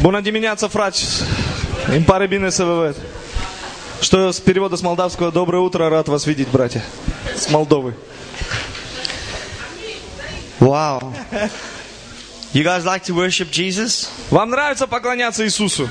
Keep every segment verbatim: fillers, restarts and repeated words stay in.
Bună dimineața, frați! Îmi pare bine să vă văd. Что с перевода с молдавского «Доброе утро», рад вас видеть, братья. С Молдовы. Wow. You guys like to worship Jesus? Вам нравится поклоняться Иисусу?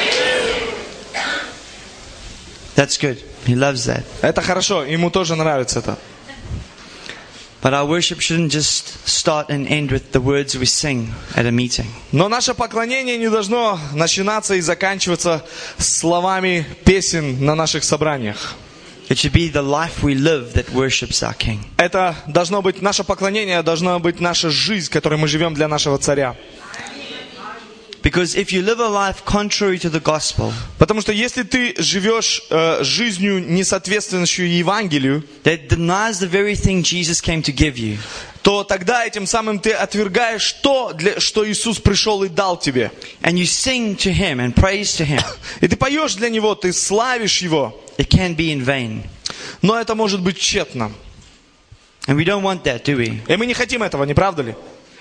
That's good. He loves that. Это хорошо, ему тоже нравится это. But our worship shouldn't just start and end with the words we sing at a meeting. Но наше поклонение не должно начинаться и заканчиваться словами песен на наших собраниях. It should be the life we live that worships our King. Это должно быть, наше поклонение должно быть наша жизнь, которой мы живем для нашего царя. Because if you live a life contrary to the gospel, Потому что если ты живешь э, жизнью, не соответствующую Евангелию, that denies the very thing Jesus came to give you, то тогда этим самым ты отвергаешь то, для, что Иисус пришел и дал тебе. and you sing to Him and praise to Him, И ты поешь для Него, ты славишь Его, it can be in vain. но это может быть тщетно. And we don't want that, do we? И мы не хотим этого, не правда ли?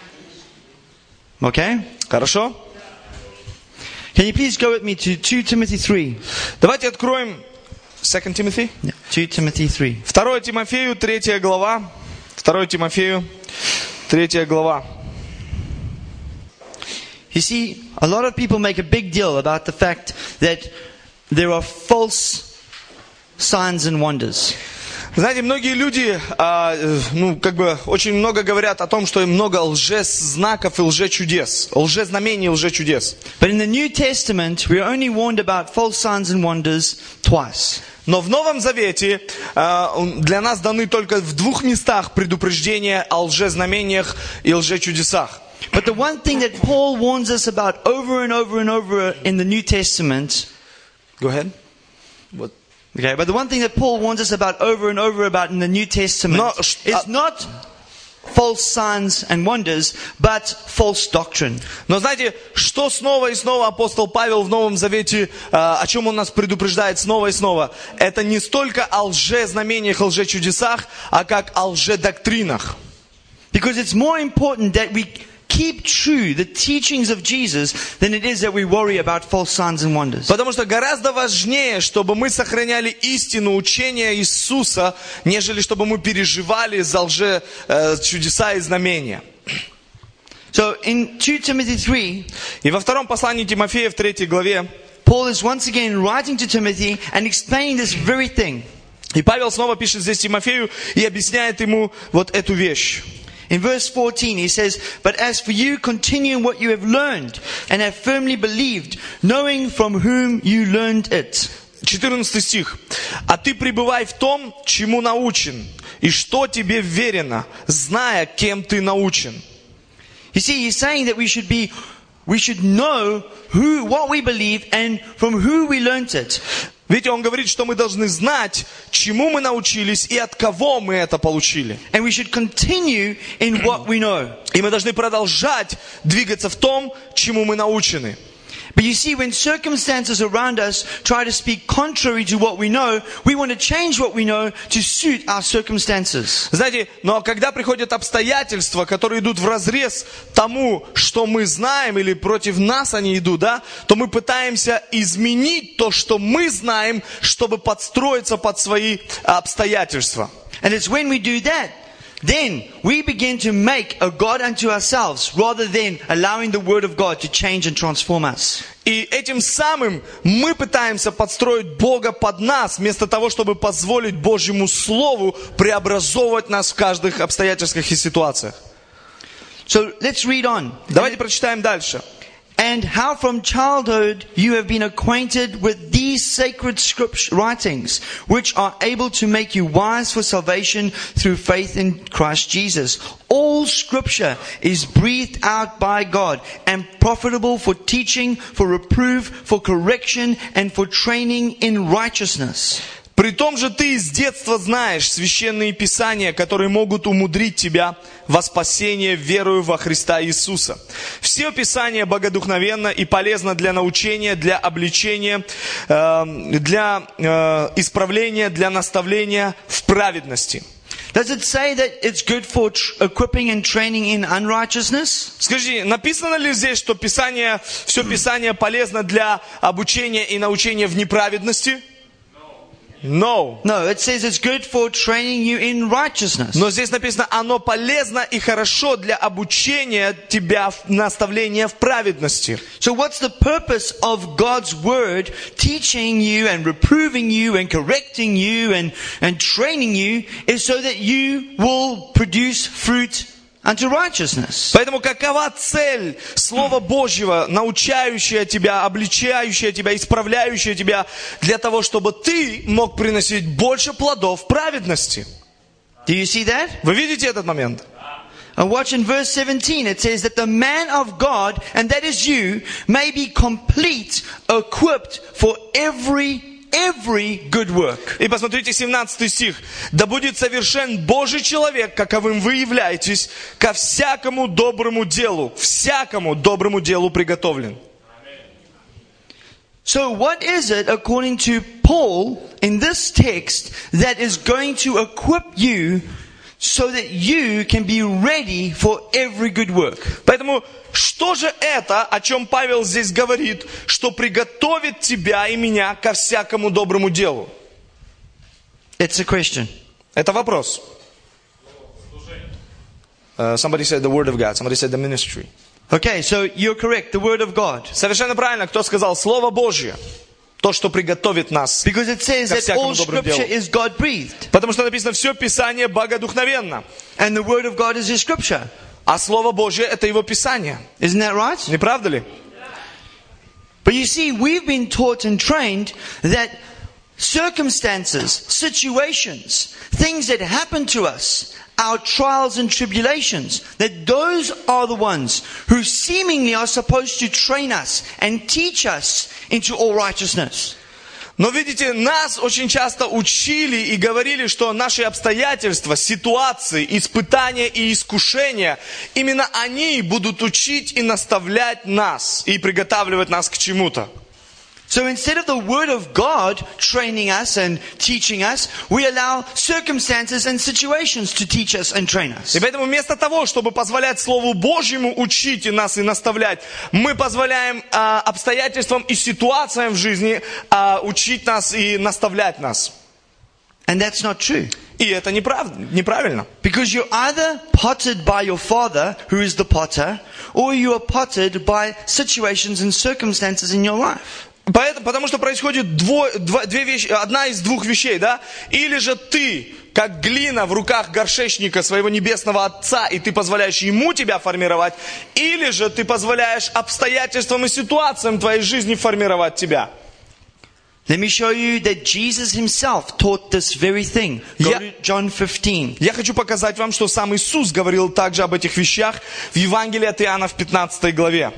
Okay? Хорошо? Can you please go with me to Second Timothy three? Давайте откроем Second Timothy. Second Timothy three. Второе Тимофею, третья глава. Второе Тимофею, третья глава. You see, a lot of people make a big deal about the fact that there are false signs and wonders. Знаете, многие люди, а, ну, как бы, очень много говорят о том, что много лжезнаков и лжечудес, лжезнамений и лжечудес. But in the New Testament, we are only warned about false signs and wonders twice. Но в Новом Завете а, для нас даны только в двух местах предупреждения о лжезнамениях и лжечудесах. But the one thing that Paul warns us about over and over and over in the New Testament, Go ahead. Вот. okay, but the one thing that Paul warns us about over and over about in the New Testament No, is not false signs and wonders, but false doctrine. Но знаете, что снова и снова апостол Павел в Новом Завете, а, о чем он нас предупреждает снова и снова? Это не столько о лжезнамениях и лжечудесах, а как о лжедоктринах. Because it's more important that we keep true the teachings of Jesus than it is that we worry about false signs and wonders. Потому что гораздо важнее, чтобы мы сохраняли истину учения Иисуса, нежели чтобы мы переживали за лжечудеса и знамения. So in Second Timothy three, И во втором послании Тимофея в третьей главе, Paul is once again writing to Timothy and explaining this very thing. и Павел снова пишет здесь Тимофею и объясняет ему вот эту вещь. In verse fourteen he says, "But as for you, continue in what you have learned and have firmly believed, knowing from whom you learned it." четырнадцатый стих. «А ты пребывай в том, чему научен, и что тебе верено, зная, кем ты научен». You see, he's saying that we should be, we should know who, what we believe and from who we learned it. Видите, он говорит, что мы должны знать, чему мы научились и от кого мы это получили. And we should continue in what we know. И мы должны продолжать двигаться в том, чему мы научены. But you see, when circumstances around us try to speak contrary to what we know, we want to change what we know to suit our circumstances. Знаете, но когда приходят обстоятельства, которые идут вразрез тому, что мы знаем, или против нас они идут, да, то мы пытаемся изменить то, что мы знаем, чтобы подстроиться под свои обстоятельства. And it's when we do that, then we begin to make a God unto ourselves rather than allowing the Word of God to change and transform us. И этим самым мы пытаемся подстроить Бога под нас, вместо того, чтобы позволить Божьему Слову преобразовывать нас в каждых обстоятельствах и ситуациях. So let's read on. Давайте прочитаем дальше. And how from childhood you have been acquainted with these sacred scripture writings, which are able to make you wise for salvation through faith in Christ Jesus. All scripture is breathed out by God and profitable for teaching, for reproof, for correction, and for training in righteousness. При том же ты с детства знаешь священные писания, которые могут умудрить тебя во спасение верою во Христа Иисуса. Все писания богодухновенно и полезно для научения, для обличения, для исправления, для наставления в праведности. Does it say that it's good for tr- equipping and training in unrighteousness? Скажи, написано ли здесь, что Писание, все Писание полезно для обучения и научения в неправедности? No. No, it says it's good for training you in righteousness. Но здесь написано, оно полезно и хорошо для обучения тебя, в наставления в праведности. So what's the purpose of God's word teaching you and reproving you and correcting you and, and training you is so that you will produce fruit unto righteousness. Поэтому какова цель Слова Божьего, научающая тебя, обличающая тебя, исправляющая тебя, для того, чтобы ты мог приносить больше плодов праведности? Do you see that? Вы видите этот момент? And watch in verse seventeen, it says that the man of God, and that is you, may be complete, equipped for every Every good work. И посмотрите семнадцатый стих. «Да будет совершен Божий человек, каковым вы являетесь, ко всякому доброму делу, всякому доброму делу приготовлен». So what is it, according to Paul, in this text, that is going to equip you so that you can be ready for every good work? Поэтому, что же это, о чем Павел здесь говорит, что приготовит тебя и меня ко всякому доброму делу? It's a question. Это вопрос. Uh, somebody said the word of God. Somebody said the ministry. Okay, so you're correct, the word of God. Совершенно правильно, кто сказал Слово Божье. То, что приготовит нас. Because it says ко that всякому all доброму scripture делу. is God-breathed. Потому что написано, все Писание богодухновенно. And the word of God is His scripture. А Слово Божье это Его Писание. Isn't that right? Не правда ли? But you see, we've been taught and trained that circumstances, situations, things that happen to us, our trials and tribulations, that those are the ones who seemingly are supposed to train us and teach us into all righteousness. Но видите, нас очень часто учили и говорили, что наши обстоятельства, ситуации, испытания и искушения, именно они будут учить и наставлять нас, и приготавливать нас к чему-то. So instead of the word of God training us and teaching us, we allow circumstances and situations to teach us and train us. И поэтому вместо того, чтобы позволять Слову Божьему учить и нас и наставлять, мы позволяем а, обстоятельствам и ситуациям в жизни а, учить нас и наставлять нас. And that's not true. И это неправда, неправильно. Because you're either pottered by your father, who is the potter, or you are pottered by situations and circumstances in your life. Поэтому, потому что происходит дво, два, две вещи, одна из двух вещей, да? Или же ты, как глина в руках горшечника своего небесного Отца, и ты позволяешь Ему тебя формировать, или же ты позволяешь обстоятельствам и ситуациям твоей жизни формировать тебя. Let me show you that Jesus himself taught this very thing. Go Я- to John fifteen. Я хочу показать вам, что сам Иисус говорил также об этих вещах в Евангелии от Иоанна в пятнадцатой главе.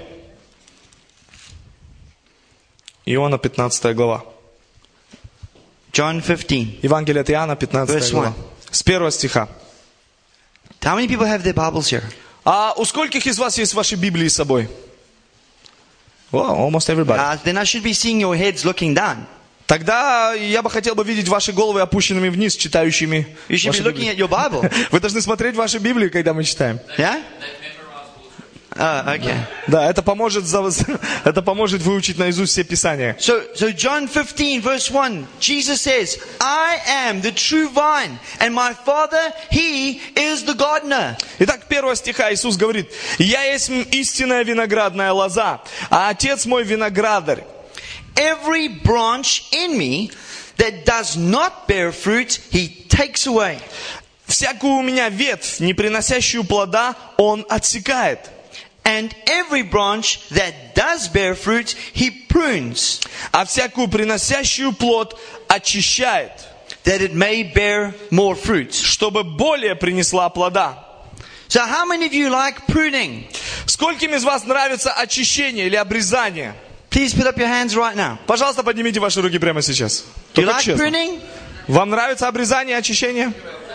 Иоанна пятнадцатая глава. John fifteen. Евангелие от Иоанна пятнадцатая Verse глава. one. С первого стиха. How many people have their Bibles here? А у скольких из вас есть ваши Библии с собой? Well, almost everybody. Uh, then I should be seeing your heads looking down. Тогда я бы хотел бы видеть ваши головы опущенными вниз, читающими You should ваши be looking Библии. at your Bible. Вы должны смотреть ваши Библии, когда мы читаем. Yeah? Oh, okay. Да, это поможет, за- это поможет выучить наизусть все Писания. So, so John fifteen verse one, Jesus says, I am the true vine, and my Father, He is the gardener. Итак, первого стиха Иисус говорит: «Я есть истинная виноградная лоза, а Отец мой виноградарь. Every branch in me that does not bear fruit, He takes away. Всякую у меня ветвь, не приносящую плода, Он отсекает. And every branch that does bear fruit, He prunes, А всякую приносящую плод очищает, that it may bear more fruit. чтобы более принесла плода». So how many of you like pruning? Скольким из вас нравится очищение или обрезание? Please put up your hands right now. Пожалуйста, поднимите ваши руки прямо сейчас. Do you Только like честно. pruning? Вам нравится обрезание и очищение?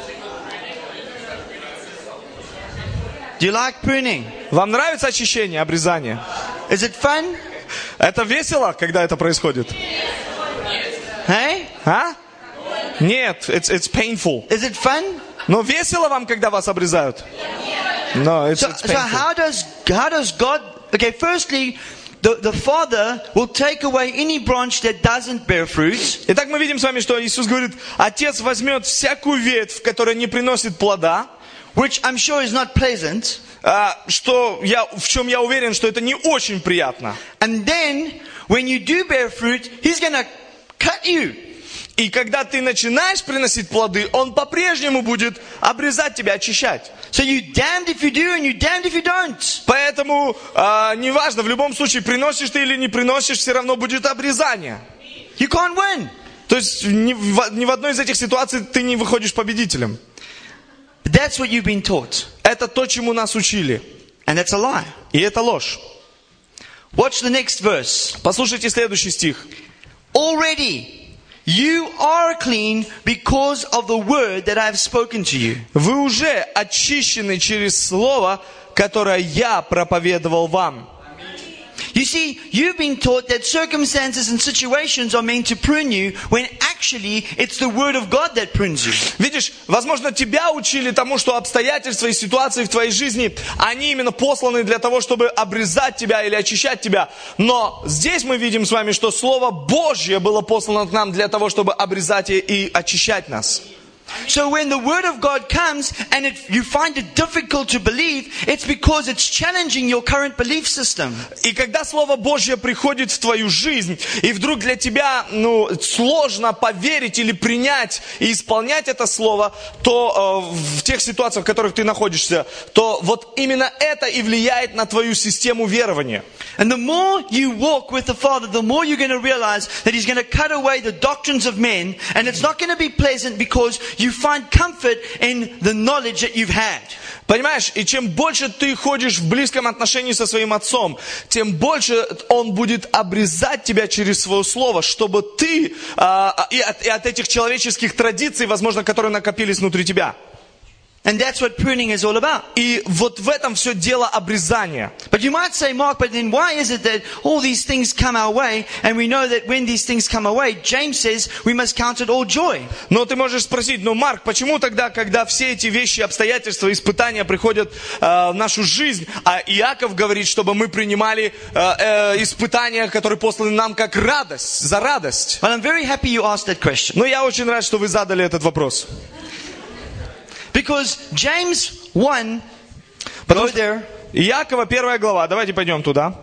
Do you like pruning? Вам нравится очищение, обрезание? Is it fun? Это весело, когда это происходит? Hey? А? Нет, it's, it's painful. Is it fun? Но весело вам, когда вас обрезают? No, it's, So, it's so painful. how does how does God? Okay, firstly, the the Father will take away any branch that doesn't bear fruit. Итак, мы видим с вами, что Иисус говорит, Отец возьмет всякую ветвь, которая не приносит плода, Which I'm sure is not pleasant. а, что я, в чем я уверен, что это не очень приятно. And then, when you do bear fruit, He's going to cut you. И когда ты начинаешь приносить плоды, Он по-прежнему будет обрезать тебя, очищать. So you damned if you do and you damned if you don't. Поэтому а, неважно, в любом случае, приносишь ты или не приносишь, все равно будет обрезание. You can't win. То есть ни в, ни в одной из этих ситуаций ты не выходишь победителем. That's what you've been taught. Это то, чему нас учили. And that's a lie. И это ложь. Watch the next verse. Послушайте следующий стих. Already you are clean because of the word that I have spoken to you. Вы уже очищены через слово, которое я проповедовал вам. You see, you've been taught that circumstances and situations are meant to prune you, when actually it's the word of God that prunes you. Видишь, возможно, тебя учили тому, что обстоятельства и ситуации в твоей жизни, они именно посланы для того, чтобы обрезать тебя или очищать тебя. Но здесь мы видим с вами, что Слово Божье было послано к нам для того, чтобы обрезать и очищать нас. So when the word of God comes and it, you find it difficult to believe, it's because it's challenging your current belief system. И когда Слово Божье приходит в твою жизнь, и вдруг для тебя ну, сложно поверить или принять и исполнять это Слово, то э, в тех ситуациях, в которых ты находишься, то вот именно это и влияет на твою систему верования. And the more you walk with the Father, the more you're going to realize that He's going to cut away the doctrines of men, and it's not going to be pleasant because you find comfort in the knowledge that you've had. Понимаешь, и чем больше ты ходишь в близком отношении со своим отцом, тем больше он будет обрезать тебя через свое слово, чтобы ты а, и, от, и от этих человеческих традиций, возможно, которые накопились внутри тебя. And that's what pruning is all about. И вот в этом все дело обрезания. But you might say, Mark, but then why is it that all these things come our way, and we know that when these things come our way, James says we must count it all joy. Но ты можешь спросить, ну, Марк, почему тогда, когда все эти вещи, обстоятельства, испытания приходят э, в нашу жизнь, а Иаков говорит, чтобы мы принимали э, э, испытания, которые посланы нам как радость, за радость? Well, I'm very happy you asked that question. Но я очень рад, что вы задали этот вопрос. Because James one, Потому go что there. Иакова, первая глава, давайте пойдем туда.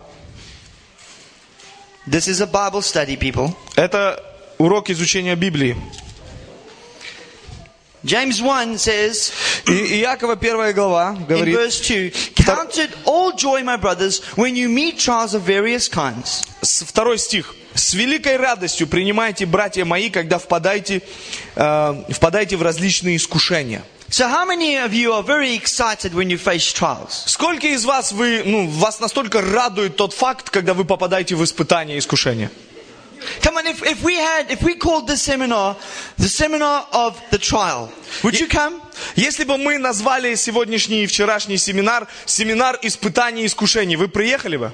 This is a Bible study, people. Это урок изучения Библии. James one says, И Иакова, первая глава, in говорит, verse two, count it all joy, my brothers, when you meet trials of various kinds. с- второй стих. «С великой радостью принимайте, братья мои, когда впадаете, э, впадаете в различные искушения». So how many of you are very excited when you face trials? Сколько из вас, вы, ну, вас настолько радует тот факт, когда вы попадаете в испытания и искушения? Come on, if, if we had, if we called this seminar the seminar of the trial, would you come? Если бы мы назвали сегодняшний и вчерашний семинар «Семинар испытаний и искушений», вы приехали бы?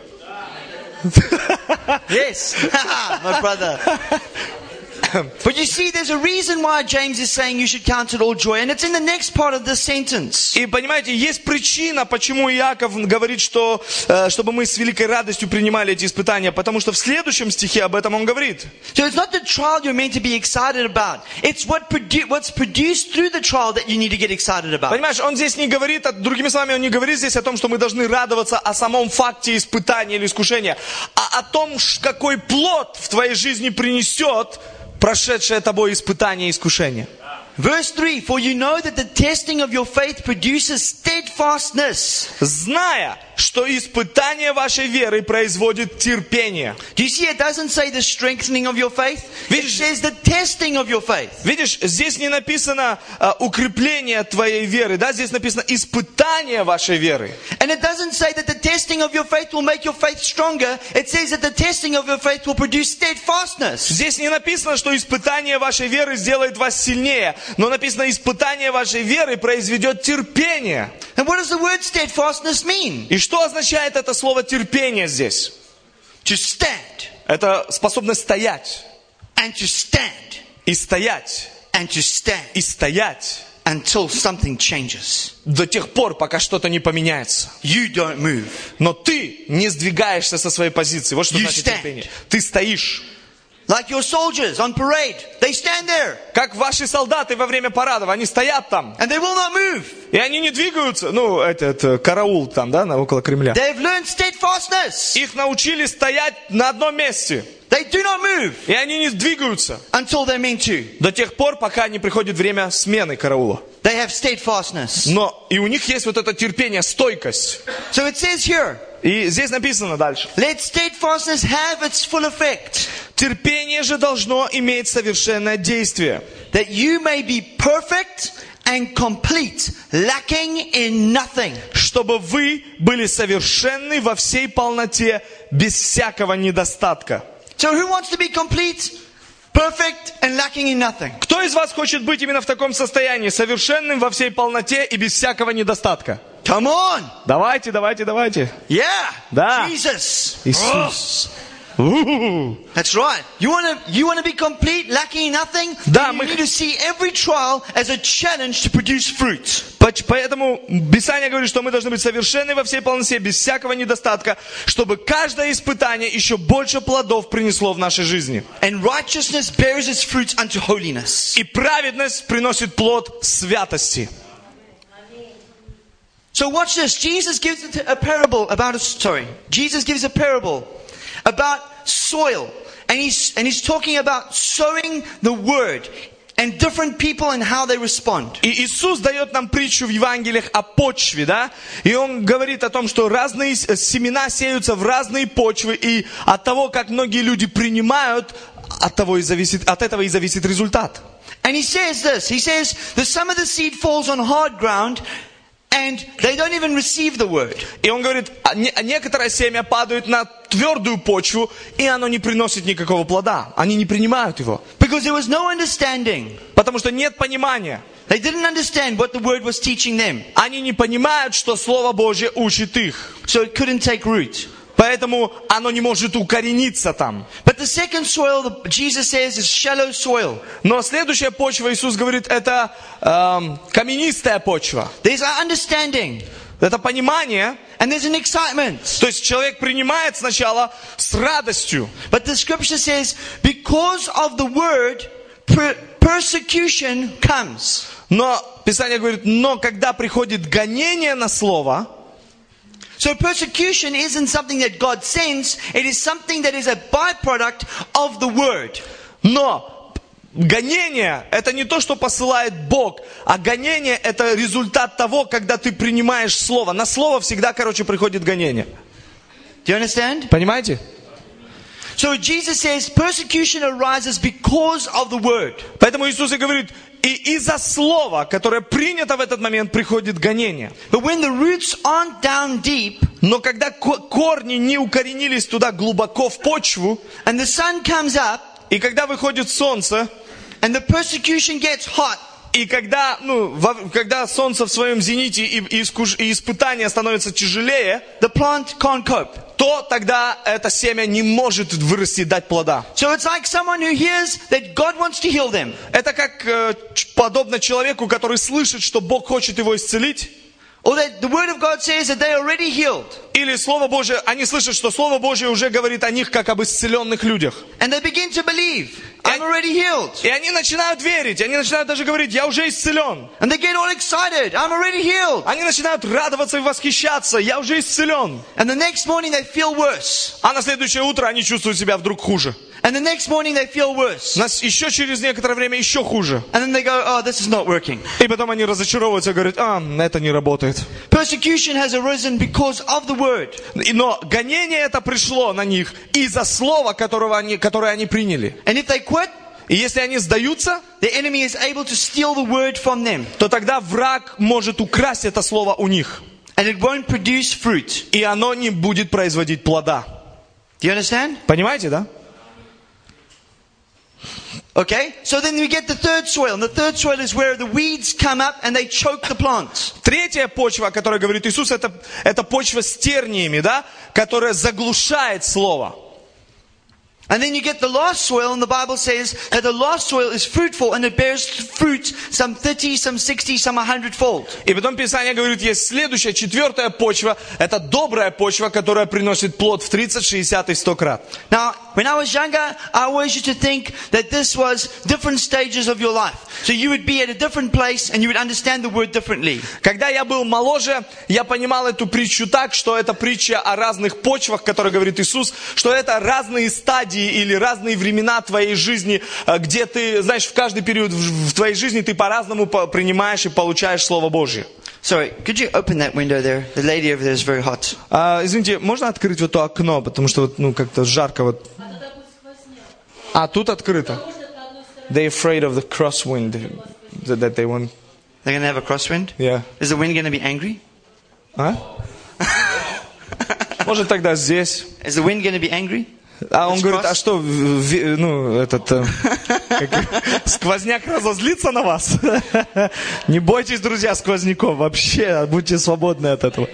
Yes, my brother. But you see, there's a reason why James is saying you should count it all joy, and it's in the next part of this sentence. И понимаете, есть причина, почему Иаков говорит, что э, чтобы мы с великой радостью принимали эти испытания, потому что в следующем стихе об этом он говорит. So it's not the trial you're meant to be excited about. It's what produ- what's produced through the trial that you need to get excited about. Понимаешь, он здесь не говорит, другими словами, он не говорит здесь о том, что мы должны радоваться о самом факте испытания или искушения, а о том, какой плод в твоей жизни принесет прошедшее тобой испытание и искушение. Verse three, for you know that the testing of your faith produces steadfastness. Зная, что испытание вашей веры производит терпение. Do you see it doesn't say the strengthening of your faith? It says the testing of your faith. Видишь, здесь не написано а, укрепление твоей веры, да, здесь написано испытание вашей веры. And it doesn't say that the testing of your faith will make your faith stronger. It says that the testing of your faith will produce steadfastness. Здесь не написано, что испытание вашей веры сделает вас сильнее, но написано, испытание вашей веры произведет терпение. And what does the word steadfastness mean? И что означает это слово терпение здесь? To stand. Это способность стоять. And to stand. И стоять. And to stand. И стоять. until something changes. До тех пор, пока что-то не поменяется. You don't move. Но ты не сдвигаешься со своей позиции. Вот что You значит stand. терпение. Ты стоишь. Like your soldiers on parade. They stand there. Как ваши солдаты во время парадов. Они стоят там. And they will not move. И они не двигаются. Ну, этот э, караул там, да, на- около Кремля. They've learned steadfastness. Их научили стоять на одном месте. They do not move И они не двигаются. until they're meant to. До тех пор, пока не приходит время смены караула. They have steadfastness. Но и у них есть вот это терпение, стойкость. So it says here, И здесь написано дальше. let steadfastness have its full effect, Терпение же должно иметь совершенное действие, that you may be perfect and complete, lacking in nothing. чтобы вы были совершенны во всей полноте, без всякого недостатка. So who wants to be complete, perfect and lacking in nothing? Кто из вас хочет быть именно в таком состоянии, совершенным во всей полноте и без всякого недостатка? Come on. Давайте, давайте, давайте. Yeah. Да. Jesus. Иисус. У-у-у. That's right. You want to you want to be complete, lacking in nothing? Да, Then you мы- need to see every trial as a challenge to produce fruit. Поч- Поэтому Писание говорит, что мы должны быть совершенны во всей полноте, без всякого недостатка, чтобы каждое испытание еще больше плодов принесло в нашей жизни. And righteousness bears its fruits unto holiness. И праведность приносит плод святости. So watch this. Jesus gives a parable about a sorry. Jesus gives a parable about soil, and he's and he's talking about sowing the word and different people and how they respond. И Иисус дает нам притчу в Евангелиях о почве, да? И Он говорит о том, что разные с- семена сеются в разные почвы, и от того, как многие люди принимают, от того и зависит, от этого и зависит результат. And he says this. He says that some of the seed falls on hard ground, and they don't even receive the word. И Он говорит, а не- а некоторое семя падает на твердую почву, и оно не приносит никакого плода. Они не принимают его, Because there was no understanding. потому что нет понимания. They didn't understand what the word was teaching them. Они не понимают, что Слово Божье учит их. So it couldn't take root. Поэтому оно не может укорениться там. But the second soil, the- Jesus says, is shallow soil. Но следующая почва, Иисус говорит, это эм, каменистая почва. There's an understanding. Это понимание. And there's an excitement. То есть человек принимает сначала с радостью. But the scripture says, because of the word, per- persecution comes. Но Писание говорит, но когда приходит гонение на Слово, So persecution isn't something that God sends, it is something that is a byproduct of the word. но гонение это не то, что посылает Бог, а гонение это результат того, когда ты принимаешь Слово. На Слово всегда, короче, приходит гонение. Do you understand? Понимаете? So Jesus says persecution arises because of the word. Поэтому Иисус и говорит, и из-за слова, которое принято в этот момент, приходит гонение. But when the roots aren't down deep Но когда ко- корни не укоренились туда глубоко в почву, and the sun comes up и когда выходит солнце, and the persecution gets hot, и когда, ну, во- когда солнце в своем зените и, и искуш- и испытания становятся тяжелее, the plant can't cope. то тогда это семя не может вырасти и дать плода. So it's like someone who hears that God wants to heal them. Это как э, ч- подобно человеку, который слышит, что Бог хочет его исцелить, Or that the word of God says that they're already healed. или Слово Божие, они слышат, что Слово Божие уже говорит о них как об исцеленных людях. And they begin to believe, I'm already healed. И они начинают верить, они начинают даже говорить, я уже исцелен. And they get all excited, I'm already healed. Они начинают радоваться и восхищаться, я уже исцелен. And the next morning they feel worse. А на следующее утро они чувствуют себя вдруг хуже. And the next morning they feel worse. Нас еще через некоторое время еще хуже. And then they go, oh, this is not working. И потом они разочаровываются и говорят, а, это не работает. Persecution has arisen because of the word. И- Но гонение это пришло на них из-за слова, которого они, которое они приняли. And if they quit, И если они сдаются, the enemy is able to steal the word from them. то тогда враг может украсть это слово у них. And it won't produce fruit. И оно не будет производить плода. Do you understand? Понимаете, да? Okay, so then we get the third soil. And the third soil is where the weeds come up and they choke the plants. Третья почва, о которой говорит Иисус, это, это почва с терниями, да, которая заглушает слово. And then you get the lost soil, and the Bible says that the lost soil is fruitful, and it bears fruit some thirty, some sixty, some a hundredfold. И потом Писание говорит, есть следующая, четвертая почва. Это добрая почва, которая приносит плод в тридцать, шестьдесят и сто крат. Now, when I was younger, I always used to think that this was different stages of your life. So you would be at a different place, and you would understand the word differently. Когда я был моложе, я понимал эту притчу так, что это притча о разных почвах, которые говорит Иисус, что это разные стадии или разные времена твоей жизни, где ты, знаешь, в каждый период в твоей жизни ты по-разному принимаешь и получаешь Слово Божье. Sorry, could you open that window there? The lady over there is very hot. А, извините, можно открыть вот то окно, потому что вот, ну, как-то жарко вот. А, тут открыто. They're afraid of the crosswind that they want. They're going to have a crosswind? Yeah. Is the wind going to be angry? А? Может тогда здесь. Is the wind going to be angry? А он говорит, а что, ну, этот, как, сквозняк разозлится на вас? Не бойтесь, друзья, сквозняков, вообще, будьте свободны от этого.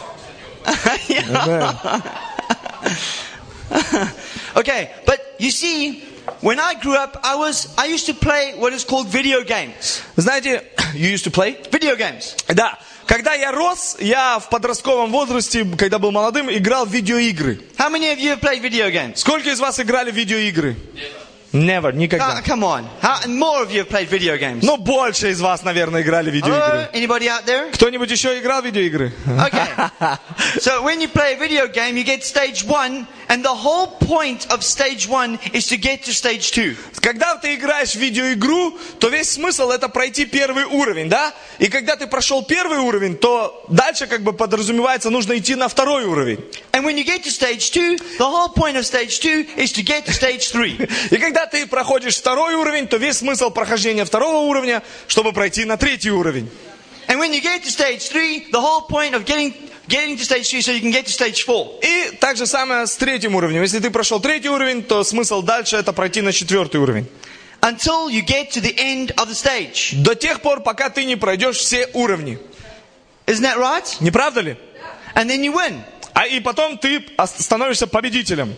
Okay, but you see, when I grew up, I was, I used to play what is called video games. Знаете, you used to play? Video games. Да. Когда я рос, я в подростковом возрасте, когда был молодым, играл в видеоигры. How many of you have played video games? Сколько из вас играли в видеоигры? Never, никогда. Uh, come on. How, more of you have played video games. Ну, больше из вас, наверное, играли в видеоигры. Hello? Anybody out there? Кто-нибудь еще играл в видеоигры? Okay. So when you play a video game, you get stage one, and the whole point of stage one is to get to stage two. Когда ты играешь в видеоигру, то весь смысл это пройти первый уровень, да? И когда ты прошел первый уровень, то дальше как бы подразумевается, нужно идти на второй уровень. And when you get to stage two, the whole point of stage two is to get to stage three. И когда ты проходишь второй уровень, то весь смысл прохождения второго уровня, чтобы пройти на третий уровень. And when you get to stage three, the whole point of getting getting to stage three so you can get to stage four. И так же самое с третьим уровнем. Если ты прошел третий уровень, то смысл дальше это пройти на четвертый уровень. Until you get to the end of the stage. До тех пор, пока ты не пройдешь все уровни. Isn't that right? Не правда ли? And then you win. А и потом ты становишься победителем.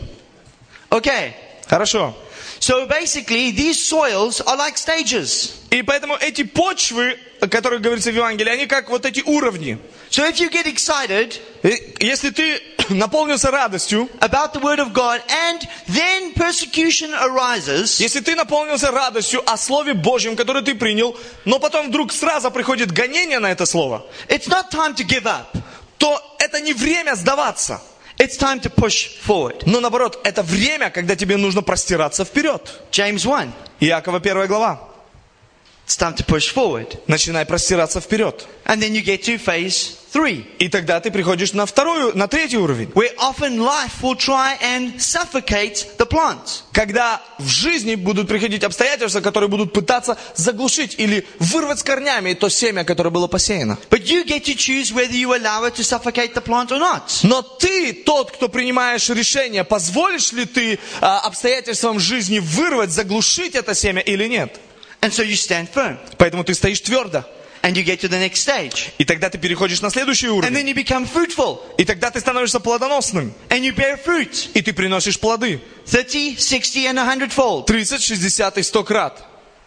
Okay. Хорошо. So basically, these soils are like stages. И поэтому эти почвы, о которых говорится в Евангелии, они как вот эти уровни. So if you get excited, и если ты наполнился радостью, about the word of God, and then persecution arises, если ты наполнился радостью о Слове Божьем, которое ты принял, но потом вдруг сразу приходит гонение на это слово, it's not time to give up. То это не время сдаваться. It's time to push forward. Но наоборот, это время, когда тебе нужно простираться вперед. James one. Иакова первая глава. It's time to push forward. Начинай простираться вперед. And then you get to phase three. И тогда ты приходишь на второй, на третий уровень. Where often life will try and suffocate the plant. Когда в жизни будут приходить обстоятельства, которые будут пытаться заглушить или вырвать с корнями то семя, которое было посеяно. But you get to choose whether you allow it to suffocate the plant or not. Но ты тот, кто принимаешь решение, позволишь ли ты а, обстоятельствам жизни вырвать, заглушить это семя или нет. And so you stand firm. Поэтому ты стоишь твердо. And you get to the next stage. И тогда ты переходишь на следующий And уровень. then you become fruitful. И тогда ты становишься плодоносным. And you bear fruit. И ты приносишь плоды. thirty, sixty and a hundredfold. тридцать, шестьдесят и сто крат.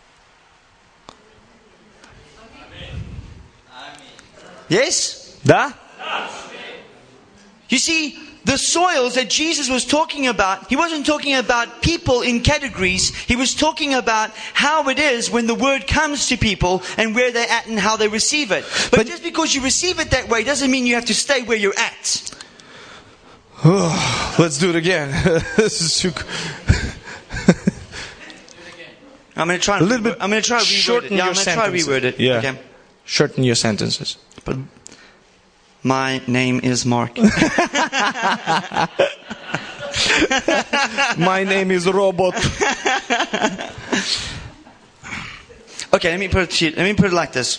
Yes? Да? You see, the soils that Jesus was talking about, he wasn't talking about people in categories. He was talking about how it is when the word comes to people and where they're at and how they receive it. But, but just because you receive it that way doesn't mean you have to stay where you're at. Oh, let's do it again. I'm going to try. A little bit I'm going to try to reword it. Yeah, I'm going to try to reword it. Yeah. Okay. Shorten your sentences. But my name is Mark. My name is Robot. Okay, let me put it. Let me put it like this.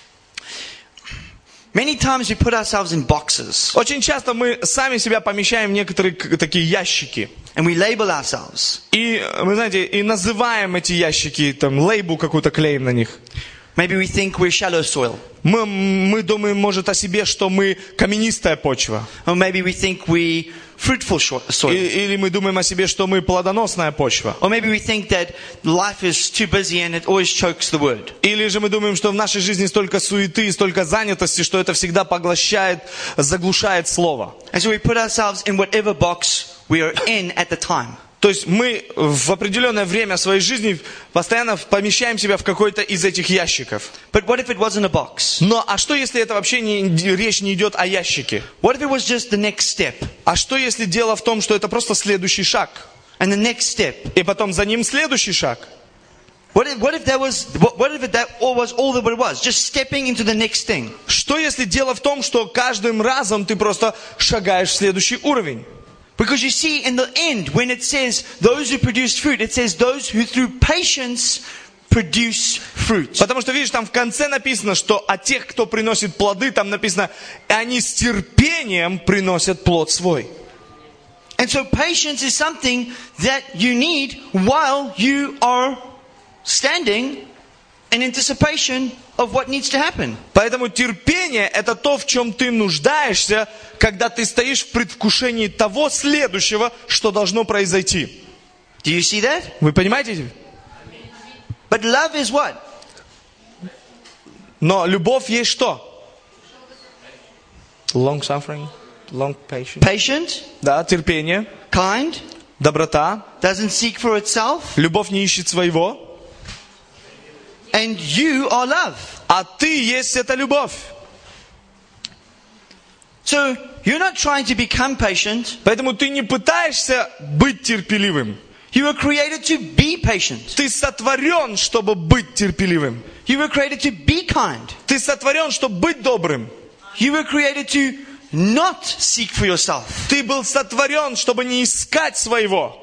Many times we put ourselves in boxes. Очень часто мы сами себя помещаем в некоторые такие ящики. And we label ourselves. И, вы знаете, и называем эти ящики, там, лейбл какую-то клеим на них. Maybe we think we're shallow soil. Мы, мы думаем, может, о себе, что мы каменистая почва. Or maybe we think we fruitful soil. И- или мы думаем о себе, что мы плодоносная почва. Or maybe we think that life is too busy and it always chokes the word. Или же мы думаем, что в нашей жизни столько суеты, столько занятости, что это всегда поглощает, заглушает слово. And so we put ourselves in whatever box we are in at the time. То есть мы в определенное время своей жизни постоянно помещаем себя в какой-то из этих ящиков. But what if it wasn't a box? Но а что, если это вообще не, речь не идет о ящике? What if it was just the next step? А что, если дело в том, что это просто следующий шаг? And the next step? И потом за ним следующий шаг? What if, what if that was, what, what if it, that all was all that it was? Just stepping into the next thing. Что, если дело в том, что каждым разом ты просто шагаешь в следующий уровень? Because you see, in the end, when it says those who produce fruit, it says those who through patience produce fruit. Потому что, видишь, там в конце написано, что о тех, кто приносит плоды, там написано, они с терпением приносят плод свой. And so patience is something that you need while you are standing in anticipation of what needs to happen. Поэтому терпение – это то, в чем ты нуждаешься, когда ты стоишь в предвкушении того следующего, что должно произойти. Do you see that? Вы понимаете? But love is what? Но любовь есть что? Long suffering, long patience. Patient, Да, терпение, kind, доброта. doesn't seek for itself, Любовь не ищет своего. and you are love. А ты есть эта любовь. So you're not trying to become patient. Поэтому ты не пытаешься быть терпеливым. You were created to be patient. Ты сотворен, чтобы быть терпеливым. You were created to be kind. Ты сотворен, чтобы быть добрым. You were created to not seek for yourself. Ты был сотворен, чтобы не искать своего.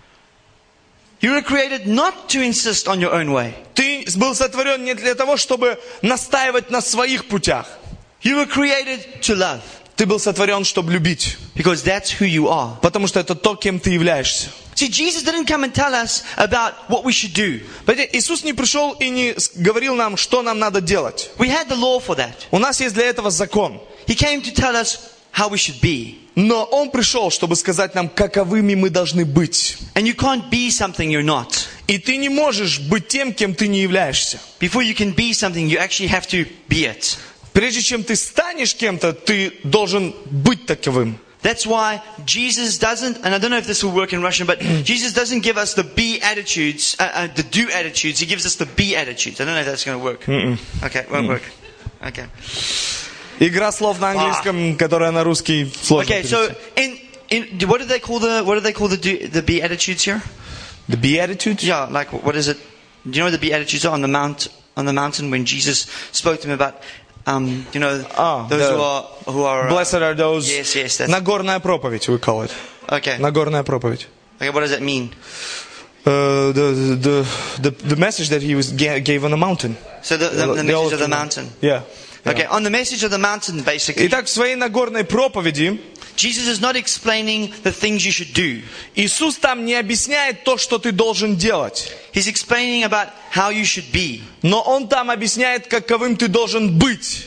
You were created not to insist on your own way. Ты был сотворен не для того, чтобы настаивать на своих путях. You were created to love. Ты был сотворен, чтобы любить. Because that's who you are. Потому что это то, кем ты являешься. See, Jesus didn't come and tell us about what we should do. Понимаете, Иисус не пришел и не говорил нам, что нам надо делать. We had the law for that. У нас есть для этого закон. He came to tell us how we should be. Но Он пришел, чтобы сказать нам, каковыми мы должны быть. And you can't be something you're not. И ты не можешь быть тем, кем ты не являешься. Before you can be something, you actually have to be it. Прежде чем ты станешь кем-то, ты должен быть таковым. That's why Jesus doesn't, and I don't know if this will work in Russian, but Jesus doesn't give us the be attitudes, uh, uh, the do attitudes. He gives us the be attitudes. I don't know if that's going to work. Mm-mm. Okay, it won't mm. work. Okay. Игра слов на английском, которая на русский сложно Okay, so перевести. in, in what do they call the what do they call the do, the be attitudes here? The Beatitudes? Yeah, like what is it? Do you know what the Beatitudes are on the mount on the mountain when Jesus spoke to them about um, you know Ah, those the- who are who are uh, Blessed are those. Yes, yes, that's Нагорная проповедь, we call it. okay. Нагорная проповедь. Okay, what does that mean? Uh, the, the, the, the message that he was ga- gave on the mountain. So the, the, the The message Old of the Testament. mountain. Yeah. Okay, on the message of the mountain, basically, Итак, в своей Нагорной проповеди Jesus is not explaining the things you should do. Иисус там не объясняет то, что ты должен делать. He's explaining about how you should be. Но Он там объясняет, каковым ты должен быть.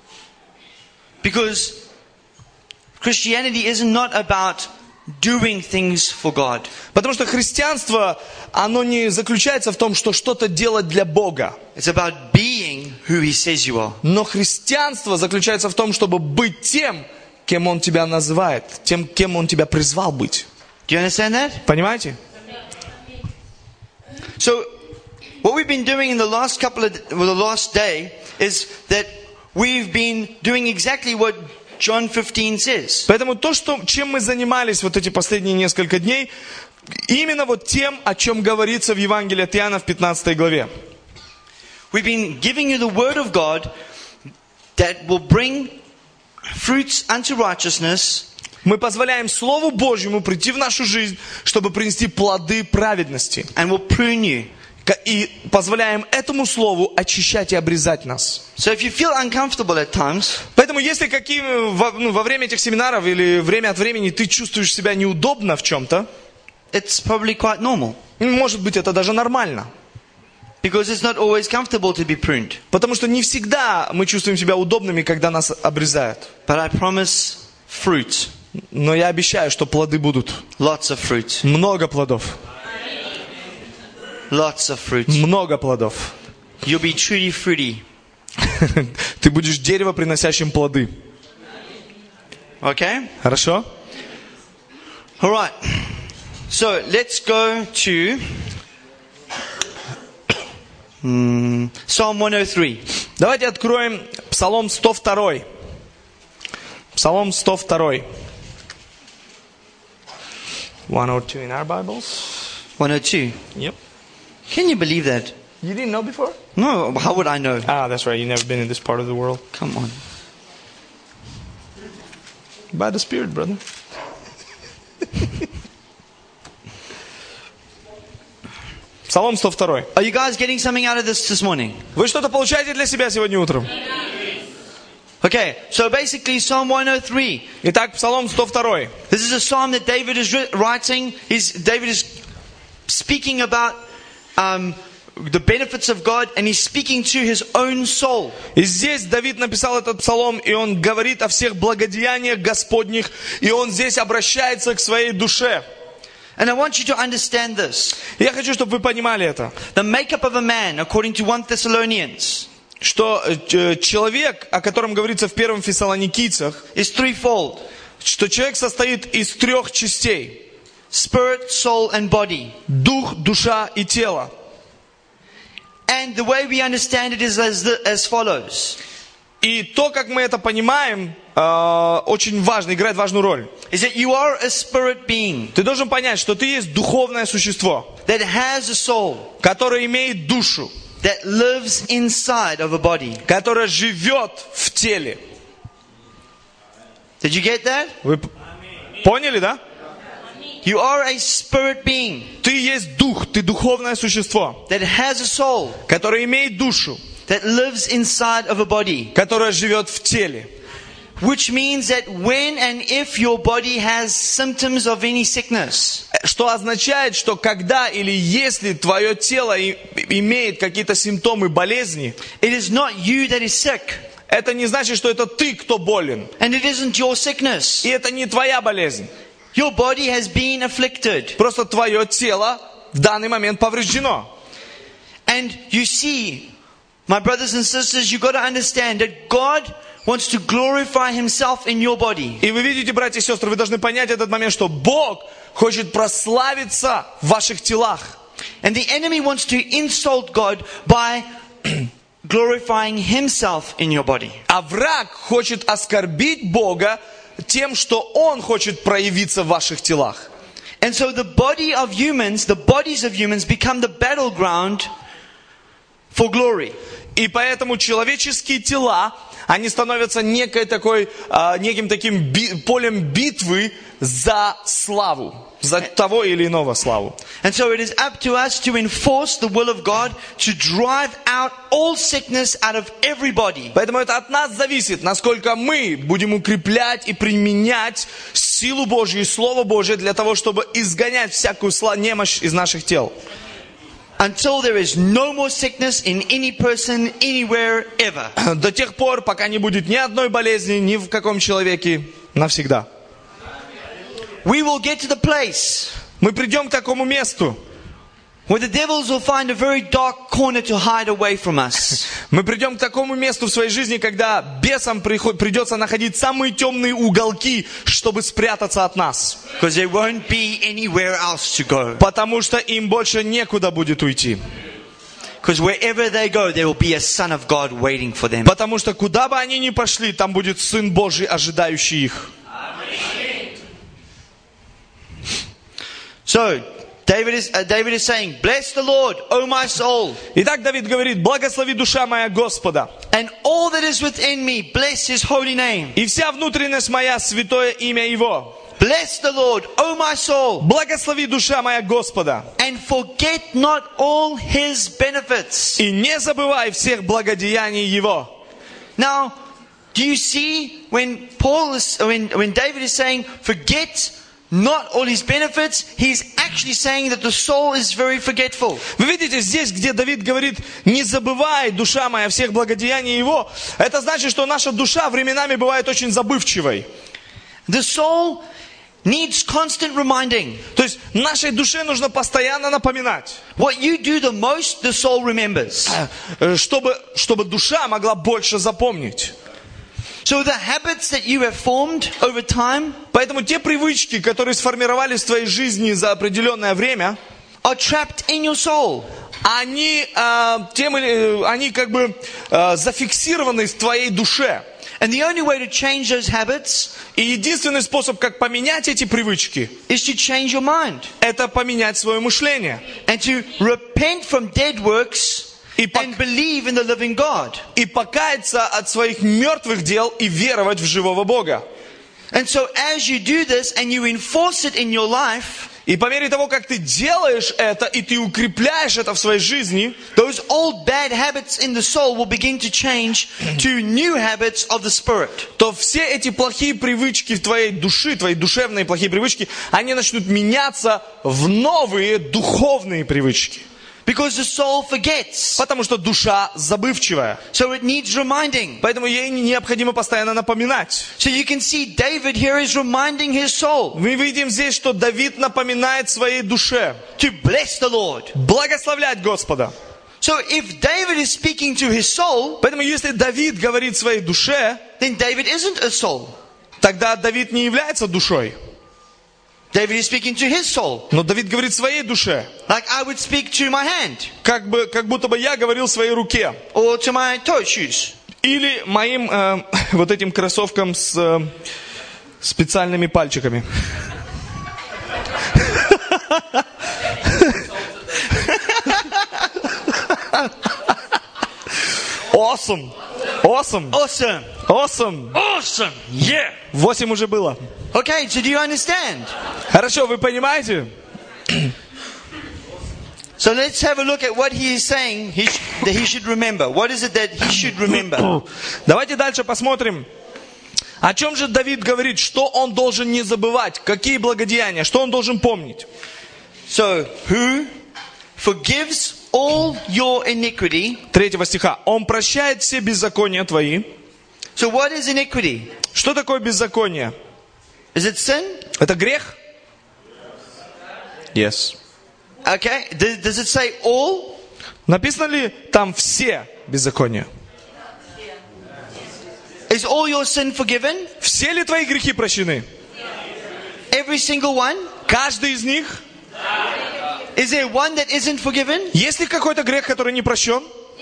Because Christianity is not about doing things for God. Потому что христианство, оно не заключается в том, что что-то делать для Бога. It's about being who He says you are. Но христианство заключается в том, чтобы быть тем, кем Он тебя называет, тем, кем Он тебя призвал быть. Do you understand that? Понимаете? So, what we've been doing in the last couple of, well, the last day, is that we've been doing exactly what John fifteen says. Поэтому то, что, чем мы занимались вот эти последние несколько дней, именно вот тем, о чем говорится в Евангелии от Иоанна в пятнадцатой главе. We've been giving you the Word of God that will bring fruits unto righteousness, Мы позволяем Слову Божьему прийти в нашу жизнь, чтобы принести плоды праведности. and will prune you. И позволяем этому Слову очищать и обрезать нас. So if you feel uncomfortable at times, Поэтому если каким, во, ну, во время этих семинаров или время от времени ты чувствуешь себя неудобно в чем-то, it's probably quite normal. может быть, это даже нормально. Because it's not always comfortable to be pruned. Потому что не всегда мы чувствуем себя удобными, когда нас обрезают. But I promise fruit. Но я обещаю, что плоды будут. Lots of fruit. Много плодов. Lots of fruit. Много плодов. You'll be truly fruity. Ты будешь дерево, приносящим плоды. Okay? Хорошо? All right. So let's go to um, Psalm one oh three. Давайте откроем Псалом сто два. Псалом сто два. one oh two in our Bibles. one oh two. Yep. Can you believe that? You didn't know before? No, how would I know? Ah, that's right. You've never been in this part of the world. Come on. By the Spirit, brother. Псалом сто два. Are you guys getting something out of this this morning? Вы что-то получаете для себя сегодня утром? Okay, so basically Psalm one oh three. Итак, Псалом сто два. This is a psalm that David is writing. He's, David is speaking about um, the benefits of God, and he's speaking to his own soul. И здесь Давид написал этот псалом, и он говорит о всех благодеяниях Господних, и он здесь обращается к своей душе. And I want you to understand this. Я хочу, чтобы вы понимали это. The makeup of a man, according to First Thessalonians, Что э, человек, о котором говорится в первом Фессалоникийцах, is threefold. что человек состоит из трех частей. Spirit, soul, and body. Дух, душа и тело. And the way we understand it is as, the, as follows. И то, как мы это понимаем, э, очень важно, играет важную роль. Is that you are a spirit being Ты должен понять, что ты есть духовное существо, that has a soul, которое имеет душу, that lives inside of a body. которое живет в теле. Did you get that? Вы п- поняли, да? You are a spirit being Ты есть дух, ты духовное существо, that has a soul, которое имеет душу, that lives inside of a body. которое живет в теле. Which means that when and if your body has symptoms of any sickness, Что означает, что когда или если твое тело и- имеет какие-то симптомы болезни, it is not you that is sick, это не значит, что это ты, кто болен. and it isn't your sickness. И это не твоя болезнь. Your body has been afflicted. Просто твое тело в данный момент повреждено. And you see, my brothers and sisters, you've got to understand that God wants to glorify Himself in your body. И вы видите, братья и сестры, вы должны понять этот момент, что Бог хочет прославиться в ваших телах. And the enemy wants to insult God by glorifying Himself in your body. А враг хочет оскорбить Бога тем, что Он хочет проявиться в ваших телах. And so the body of humans, the bodies of humans become the battleground for glory. И поэтому человеческие тела, они становятся некой такой, а, неким таким би- полем битвы за славу, за того или иного славу. And so it is up to us to enforce the will of God to drive out all sickness out of everybody. Поэтому это от нас зависит, насколько мы будем укреплять и применять силу Божью и Слово Божие для того, чтобы изгонять всякую сла- немощь из наших тел. Until there is no more sickness in any person, anywhere, ever. До тех пор, пока не будет ни одной болезни, ни в каком человеке, навсегда. We will get to the place Мы придем к такому месту, where the devils will find a very dark corner to hide away from us. мы придем к такому месту в своей жизни, когда бесам приход- придется находить самые темные уголки, чтобы спрятаться от нас. Because there won't be anywhere else to go. Потому что им больше некуда будет уйти. Because wherever they go, there will be a son of God waiting for them. Потому что куда бы они ни пошли, там будет Сын Божий, ожидающий их. So, David is, uh, David is saying, bless the Lord, O my soul, Итак, Давид говорит: «Благослови душа моя Господа, and all that is within me, bless His holy name. и вся внутренность моя, святое имя Его. Bless the Lord, O my soul, Благослови душа моя Господа, and forget not all His benefits». и не забывай всех благодеяний Его». Now, do you see when Paul is, when, when David is saying, forget not all his benefits. He's actually saying that the soul is very forgetful. Вы видите, здесь, где Давид говорит, не забывай, душа моя, всех благодеяний его, это значит, что наша душа временами бывает очень забывчивой. The soul needs constant reminding. То есть нашей душе нужно постоянно напоминать, What you do the most, the soul remembers. э, чтобы, чтобы душа могла больше запомнить. So the habits that you have formed over time Поэтому те привычки, которые сформировались в твоей жизни за определенное время, are trapped in your soul. они, э, тем или, они как бы э, зафиксированы в твоей душе. And the only way to change those habits И единственный способ, как поменять эти привычки, is to change your mind это поменять свое мышление. and to repent from dead works И, пок- and believe in the living God. и покаяться от своих мертвых дел и веровать в живого Бога. And so as you do this and you enforce it in your life, И по мере того, как ты делаешь это, и ты укрепляешь это в своей жизни, those old bad habits in the soul will begin to change to new habits of the Spirit. то все эти плохие привычки в твоей душе, твои душевные плохие привычки, они начнут меняться в новые духовные привычки. Because the soul forgets. Потому что душа забывчивая. So it needs reminding. Поэтому ей необходимо постоянно напоминать. So you can see David here is reminding his soul Мы видим здесь, что Давид напоминает своей душе to bless the Lord. благословлять Господа. So if David is speaking to his soul, Поэтому если Давид говорит своей душе, then David isn't a soul. тогда Давид не является душой. David is speaking to his soul. Но Давид говорит своей душе. Like I would speak to my hand Как бы, как будто бы я говорил своей руке. or to my toe shoes. Или моим э, вот этим кроссовкам с э, специальными пальчиками. Awesome. Awesome. Awesome. Awesome. Awesome. Yeah. Восемь уже было. Okay, so do you understand? Хорошо, вы понимаете? So let's have a look at what he is saying he sh- that he should remember. What is it that he should remember? Давайте дальше посмотрим. О чем же Давид говорит, что он должен не забывать, какие благодеяния, что он должен помнить. So, who forgives all your iniquity. Третьего стиха. Он прощает все беззакония твои. So what is iniquity? Что такое беззаконие? Is it sin? Это грех? Yes. Okay. Does, does it say all? Написано ли там все беззакония? Is all your sin forgiven? Все ли твои грехи прощены? Every single one? Каждый из них? Is there one that isn't forgiven? Есть ли какой-то грех, который не прощен?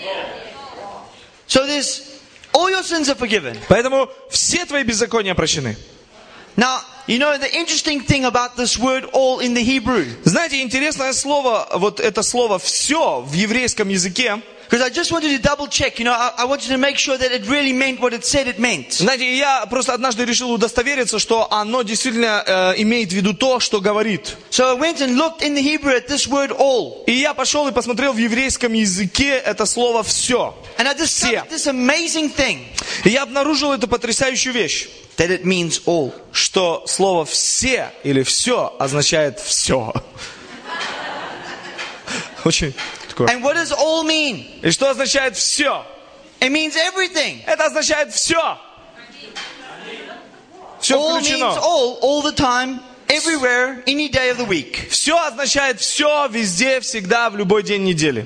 So there's all your sins are forgiven. Поэтому все твои беззакония прощены. Now, you know the interesting thing about this word all in the Hebrew. Знаете, интересное слово, вот это слово «все» в еврейском языке. Because I just wanted to double check, you know, I, I wanted to make sure that it really meant what it said it meant. Знаете, я просто однажды решил удостовериться, что оно действительно э, имеет в виду то, что говорит. So I went and looked in the Hebrew at this word all. И я пошел и посмотрел в еврейском языке это слово «все». And I discovered this amazing thing. И я обнаружил эту потрясающую вещь, That it means all. что слово «все» или «все» означает «все». Очень такое. And what does all mean? И что означает «все»? It means everything. Это означает «все». Все All means включено. all, all the time, everywhere, any day of the week. Все означает «все», везде, всегда, в любой день недели.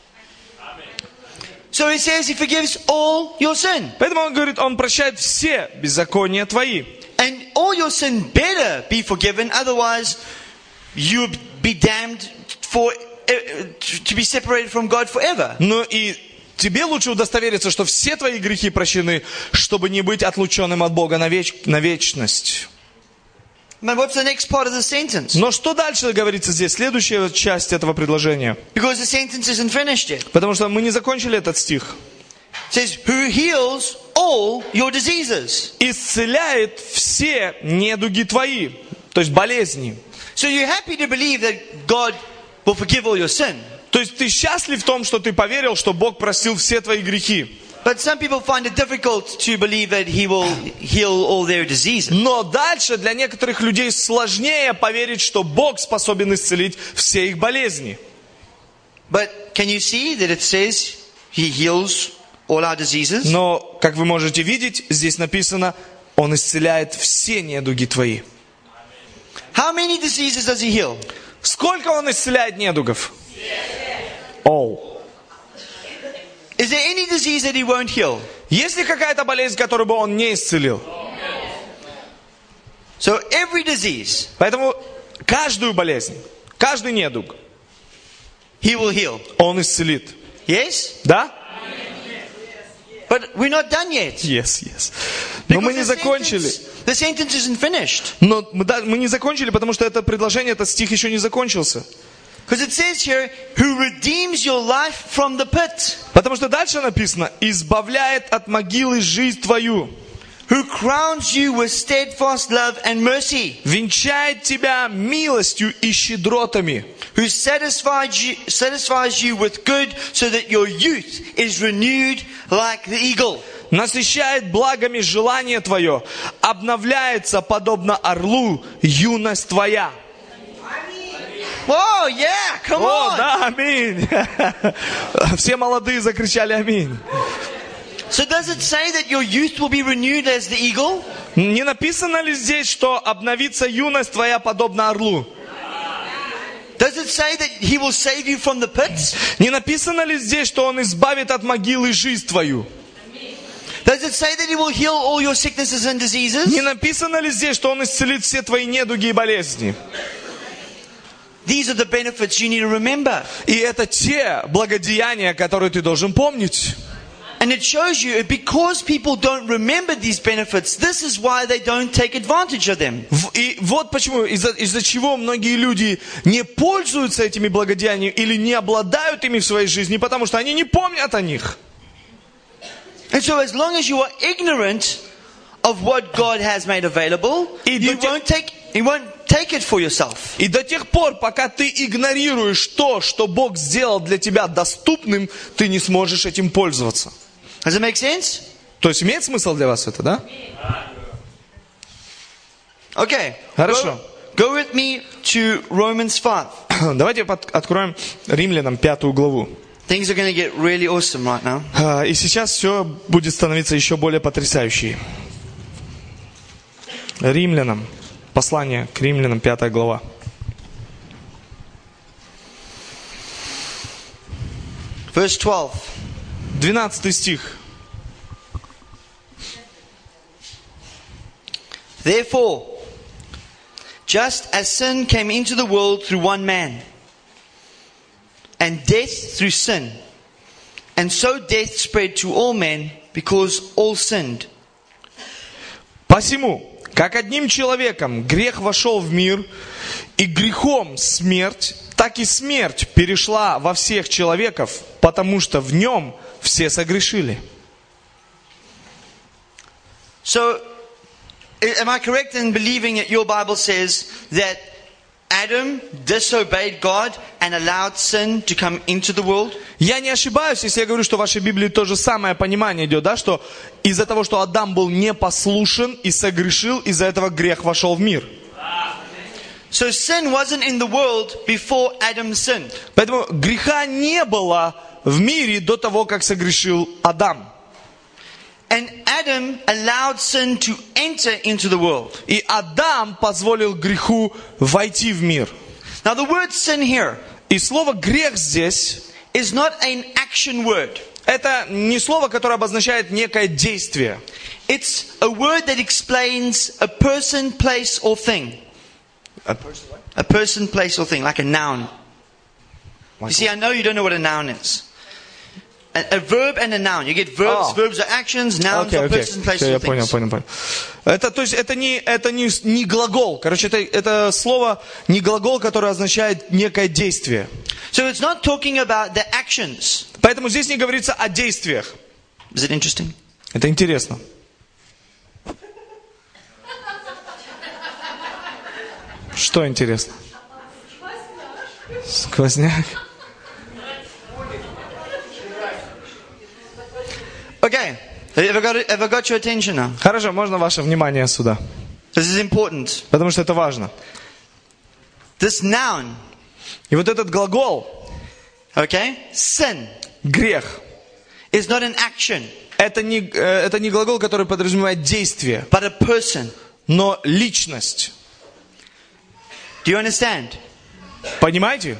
So it says he forgives all your sin. Поэтому он говорит, он прощает все беззакония твои. And all your sin better be forgiven, otherwise you'll be damned for to be separated from God forever. Ну и тебе лучше удостовериться, что все твои грехи прощены, чтобы не быть отлученным от Бога на, веч... на вечность. But what's the next part of the sentence? Но что дальше говорится здесь? Следующая часть этого предложения. Because the sentence isn't finished yet. Потому что мы не закончили этот стих. It says, who heals all your diseases. Исцеляет все недуги твои, то есть болезни. So you're happy to believe that God will forgive all your sin. То есть ты счастлив в том, что ты поверил, что Бог простил все твои грехи. But some people find it difficult to believe that He will heal all their diseases. Но дальше для некоторых людей сложнее поверить, что Бог способен исцелить все их болезни. But can you see that it says He heals all our diseases? Но, как вы можете видеть, здесь написано, Он исцеляет все недуги твои. How many diseases does He heal? Сколько Он исцеляет недугов? All. Is there any disease that He won't heal? Есть ли какая-то болезнь, которую бы Он не исцелил? So every disease Поэтому каждую болезнь, каждый недуг He will heal. Он исцелит. Yes? Да? But we're not done yet. Yes, yes. Но мы Because не the закончили. sentence, the sentence isn't finished. Но мы, да, мы не закончили, потому что это предложение, этот стих еще не закончился. Because it says here, who redeems your life from the pit, Потому что дальше написано, избавляет от могилы жизнь твою, who crowns you with steadfast love and mercy, венчает тебя милостью и щедротами, who satisfies you, satisfies you with good so that your youth is renewed like the eagle. насыщает благами желание твое, обновляется подобно орлу юность твоя. Oh, yeah, come О, on. да, аминь. Все молодые закричали аминь. So does it say that your youth will be renewed as the eagle? Не написано ли здесь, что обновится юность твоя подобно орлу? Does it say that He will save you from the pits? Не написано ли здесь, что Он избавит от могилы жизнь твою? Does it say that He will heal all your sicknesses and diseases? Не написано ли здесь, что Он исцелит все твои недуги и болезни? These are the benefits you need to remember. И это те благодеяния, которые ты должен помнить. And it shows you, because people don't remember these benefits, this is why they don't take advantage of them. В- И вот почему, из-за, из-за чего многие люди не пользуются этими благодеяниями или не обладают ими в своей жизни, потому что они не помнят о них. And so as long as you are ignorant of what God has made available, И you до тех- won't take, you won't take it for yourself. И до тех пор, пока ты игнорируешь то, что Бог сделал для тебя доступным, ты не сможешь этим пользоваться. Does it make sense? То есть имеет смысл для вас это, да? Okay. Хорошо. Go, go with me to Romans five. Давайте под- откроем Римлянам пятую главу. Things are going to get really awesome right now. А, И сейчас все будет становиться еще более потрясающей. Римлянам. Послание к Римлянам, пятая глава. Verse twelve. двенадцатый стих. Therefore, just as sin came into the world through one man, and death through sin, and so death spread to all men because all sinned. Посему, как одним человеком грех вошел в мир, и грехом смерть, так и смерть перешла во всех человеков, потому что в нем все согрешили. So, am I correct in believing that your Bible says that Adam disobeyed God and allowed sin to come into the world? Я не ошибаюсь, если я говорю, что в вашей Библии то же самое понимание идет, да, что из-за того, что Адам был непослушен и согрешил, из-за этого грех вошел в мир. So sin wasn't in the world before Adam sinned. Поэтому греха не было в мире до того, как согрешил Адам. And Adam allowed sin to enter into the world. И Адам позволил греху войти в мир. Now the word sin here И слово «грех» здесь is not an action word. это не слово, которое обозначает некое действие. It's a word that explains a person, place or thing. A person, place or thing, like a noun. You see, I know you don't know what a noun is. A, a verb and a noun. You get verbs, Oh. verbs are actions, nouns Окей, are окей. person, place Всё, or я понял, things. понял, понял. Это, то есть, это не, это не, не глагол. Короче, это, это слово не глагол, которое означает некое действие. So it's not talking about the actions. Поэтому здесь не говорится о действиях. Is it interesting? Это интересно. Что интересно? Сквозняк. Okay. Have I got, it, have I got your attention now? Хорошо, можно ваше внимание сюда? This is important. Потому что это важно. This noun, И вот этот глагол, okay, sin, грех, is not an action, это не, э, это не глагол, который подразумевает действие, but a person. но личность. Do you understand? Понимаете?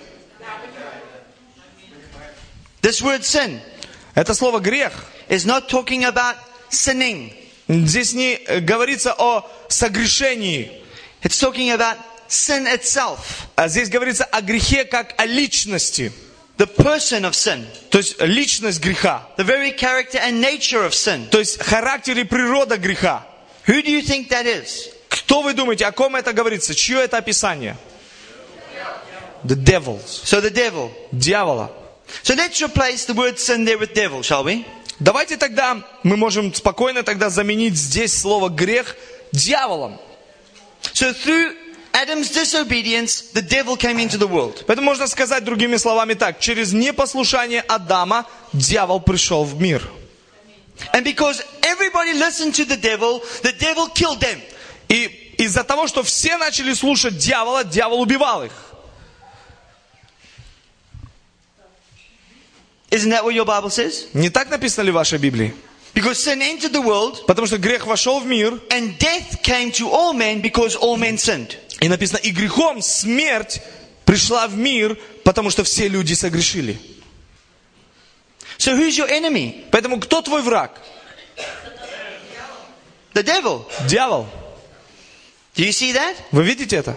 This word sin Это слово грех. is not talking about sinning. Здесь не э, говорится о согрешении, It's talking about sin itself. а здесь говорится о грехе как о личности. The person of sin. То есть личность греха. The very character and nature of sin. То есть характер и природа греха. Who do you think that is? Кто вы думаете, о ком это говорится? Чье это описание? The devil. So the devil. Дьявола. So let's replace the word sin there with devil, shall we? Давайте тогда, мы можем спокойно тогда заменить здесь слово грех дьяволом. So through Adam's disobedience, the devil came into the world. Поэтому можно сказать другими словами так. Через непослушание Адама дьявол пришел в мир. And because everybody listened to the devil, the devil killed them. И из-за того, что все начали слушать дьявола, дьявол убивал их. Isn't that what your Bible says? Не так написано ли в вашей Библии? Because sin entered the world, Потому что грех вошел в мир, and death came to all men because all men sinned. и написано, и грехом смерть пришла в мир, потому что все люди согрешили. So who's your enemy? Поэтому кто твой враг? The devil. Дьявол. Do you see that? Вы видите это?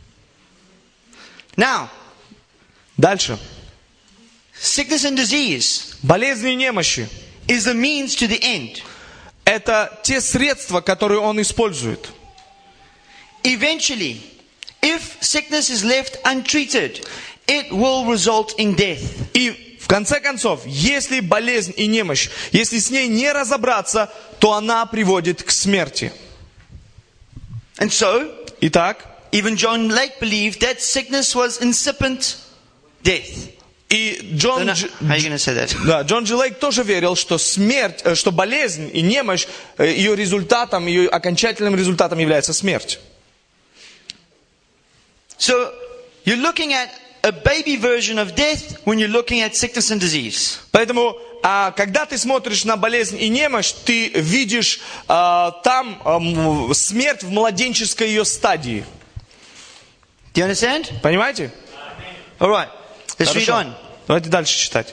Now, Дальше. sickness and disease Болезни и немощи. is the means to the end. Это те средства, которые он использует. Eventually, if sickness is left untreated, it will result in death. И в конце концов, если болезнь и немощь, если с ней не разобраться, то она приводит к смерти. And so, Итак, even John Lake believed that sickness was incipient death. и Don't Джон, know, Дж- how are you going to say that? да, Джон Дж. Лейк тоже верил, что смерть, э, что болезнь и немощь, э, ее результатом, ее окончательным результатом является смерть. So, you're looking at a baby version of death when you're looking at sickness and disease. Поэтому, а, когда ты смотришь на болезнь и немощь, ты видишь а, там а, м, смерть в младенческой ее стадии. Do you understand? Понимаете? All right. Let's read Хорошо. on. Давайте дальше читать.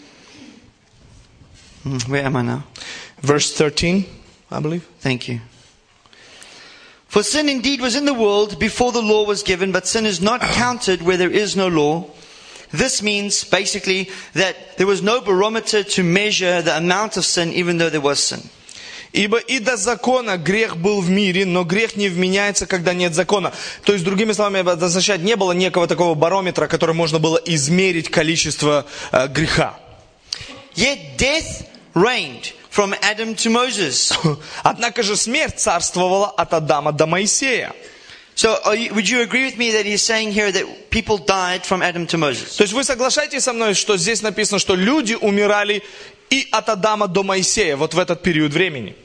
Hmm, Where am I now? Verse thirteen, I believe. Thank you. For sin indeed was in the world before the law was given, but sin is not counted where there is no law. This means basically that there was no barometer to measure the amount of sin even though there was sin. Ибо и до закона грех был в мире, но грех не вменяется, когда нет закона. То есть, другими словами, это означает, не было некого такого барометра, которым можно было измерить количество э, греха. Yet death reigned from Adam to Moses. Однако же смерть царствовала от Адама до Моисея. So are you, would you agree with me that he's saying here that people died from Adam to Moses? То есть вы соглашаетесь со мной, что здесь написано, что люди умирали и от Адама до Моисея, вот в этот период времени.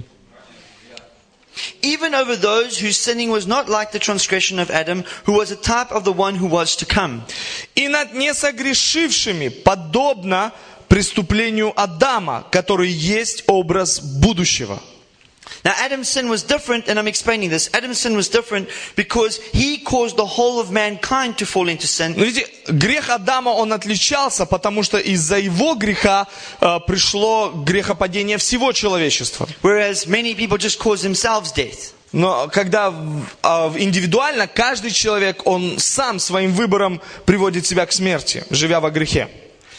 Even over those whose sinning was not like the transgression of Adam, who was a type of the one who was to come. И над несогрешившими, подобно преступлению Адама, который есть образ будущего. Now Adam's sin was different, and I'm explaining this. Adam's sin was different because he caused the whole of mankind to fall into sin. Но видите, грех Адама, он отличался, потому что из-за его греха э, пришло грехопадение всего человечества. Whereas many people just cause themselves death. Но когда э, индивидуально каждый человек, он сам своим выбором приводит себя к смерти, живя во грехе.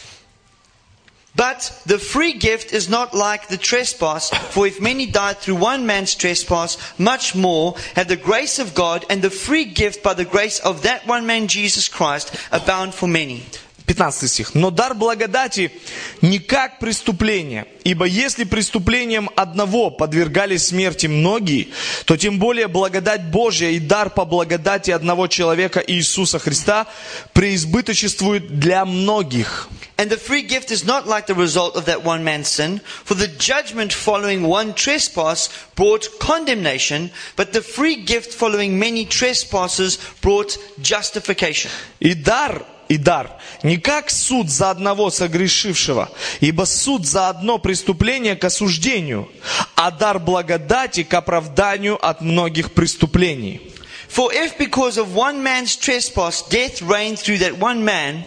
But the free gift is not like the trespass, for if many died through one man's trespass, much more have the grace of God and the free gift by the grace of that one man Jesus Christ abound for many. пятнадцатый стих. «Но дар благодати не как преступление, ибо если преступлением одного подвергались смерти многие, то тем более благодать Божья и дар по благодати одного человека Иисуса Христа преизбыточествует для многих». And the free gift is not like the result of that one man's sin, for the judgment following one trespass brought condemnation, but the free gift following many trespasses brought justification. И дар, и дар, не как суд за одного согрешившего, ибо суд за одно преступление к осуждению, а дар благодати к оправданию от многих преступлений. For if because of one man's trespass death reigned through that one man,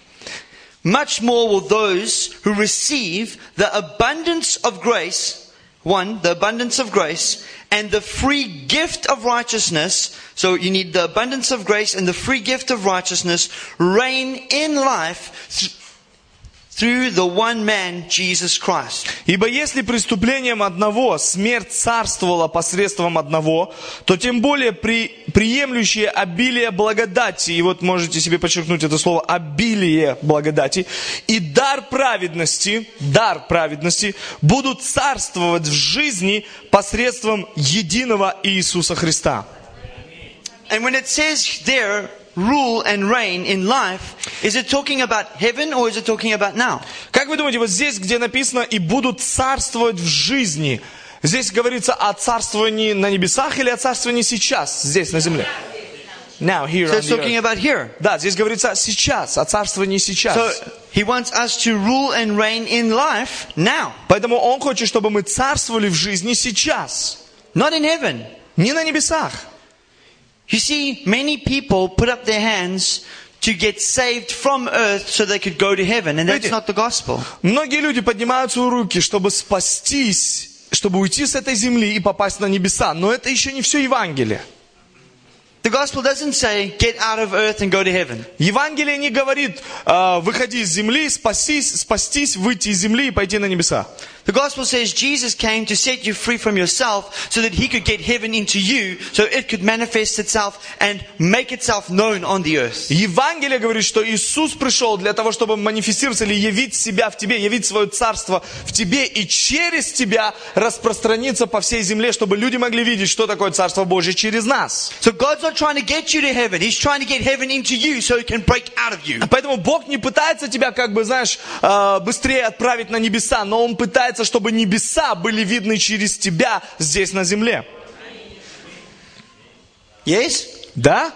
much more will those who receive the abundance of grace, one, the abundance of grace, and the free gift of righteousness, so you need the abundance of grace and the free gift of righteousness, reign in life th- through the one man, Jesus Christ. Ибо если преступлением одного смерть царствовала посредством одного, то тем более при, приемлющие обилие благодати, и вот можете себе подчеркнуть это слово, обилие благодати, и дар праведности, дар праведности, будут царствовать в жизни посредством единого Иисуса Христа. And when it says there, rule and reign in life, is it talking about heaven or is it talking about now? Как вы думаете, вот здесь, где написано «и будут царствовать в жизни», здесь говорится о царствовании на небесах или о царствовании сейчас, здесь, на земле? Now, here So on it's the talking earth. about here. Да, здесь говорится сейчас, о царствовании сейчас. So he wants us to rule and reign in life now, Поэтому Он хочет, чтобы мы царствовали в жизни сейчас, not in heaven. не на небесах. You see, many people put up their hands to get saved from earth so they could go to heaven, and that's Видите? not the gospel. Многие люди поднимают свои руки, чтобы спастись, чтобы уйти с этой земли и попасть на небеса. Но это еще не все Евангелие. The gospel doesn't say, get out of earth and go to heaven. Евангелие не говорит, э, выходи из земли, спастись, спастись, выйти из земли и пойти на небеса. The gospel says Jesus came to set you free from yourself so that he could get heaven into you, so it could manifest itself and make itself known on the earth. Евангелие говорит, что Иисус пришел для того, чтобы манифестироваться или явить себя в тебе, явить свое царство в тебе и через тебя распространиться по всей земле, чтобы люди могли видеть, что такое Царство Божье через нас. So God's not trying to get you to heaven. He's trying to get heaven into you so it can break out of you. Поэтому Бог не пытается тебя, как бы, знаешь, э, быстрее отправить на небеса, но Он пытается, чтобы небеса были видны через тебя здесь на земле. Yes? Да?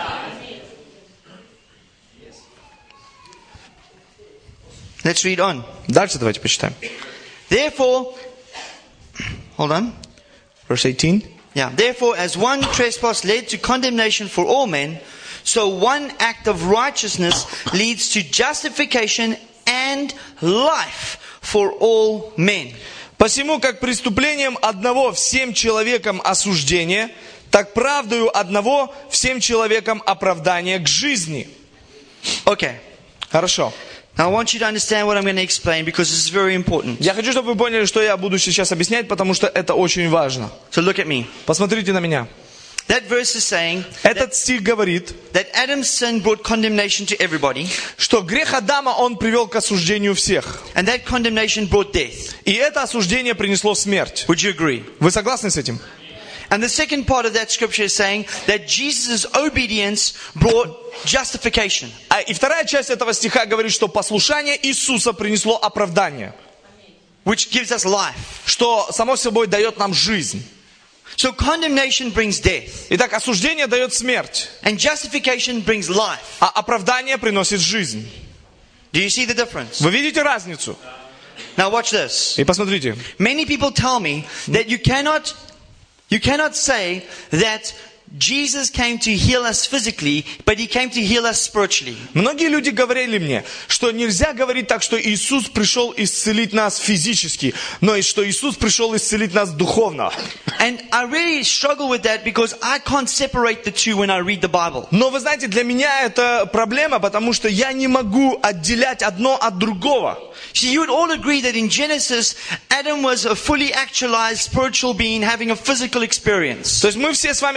Let's read on. Дальше давайте почитаем. Therefore, hold on. Verse eighteen. Yeah. Therefore, as one trespass led to condemnation for all men, so one act of righteousness leads to justification and life for all men. Посему, как преступлением одного всем человекам осуждение, так правдою одного всем человекам оправдание к жизни. Okay. Хорошо. Now I want you to understand what I'm going to explain because this is very important. Я хочу, чтобы вы поняли, что я буду сейчас объяснять, потому что это очень важно. So look at me. Посмотрите на меня. That verse is saying Этот стих говорит, that Adam's sin brought condemnation to everybody, что грех Адама, он привел к осуждению всех. and that condemnation brought death. И это осуждение принесло смерть. Would you agree? Вы согласны с этим? And the second part of that scripture is saying that Jesus' obedience brought justification. А и вторая часть этого стиха говорит, что послушание Иисуса принесло оправдание, Which gives us life. что само собой дает нам жизнь. So condemnation brings death. Итак, осуждение дает смерть, And justification brings life. а оправдание приносит жизнь. Do you see the difference? Вы видите разницу? Now watch this. И посмотрите. Many people tell me that you cannot, you cannot say that Jesus came to heal us physically, but He came to heal us spiritually. Многие люди говорили мне, что нельзя говорить так, что Иисус пришел исцелить нас физически, но и что Иисус пришел исцелить нас духовно. And I really struggle with that because I can't separate the two when I read the Bible. Но вы знаете, для меня это проблема, потому что я не могу отделять одно от другого. See, you would all agree that in Genesis, Adam was a fully actualized spiritual being having a physical experience. То есть мы все с вами согласились,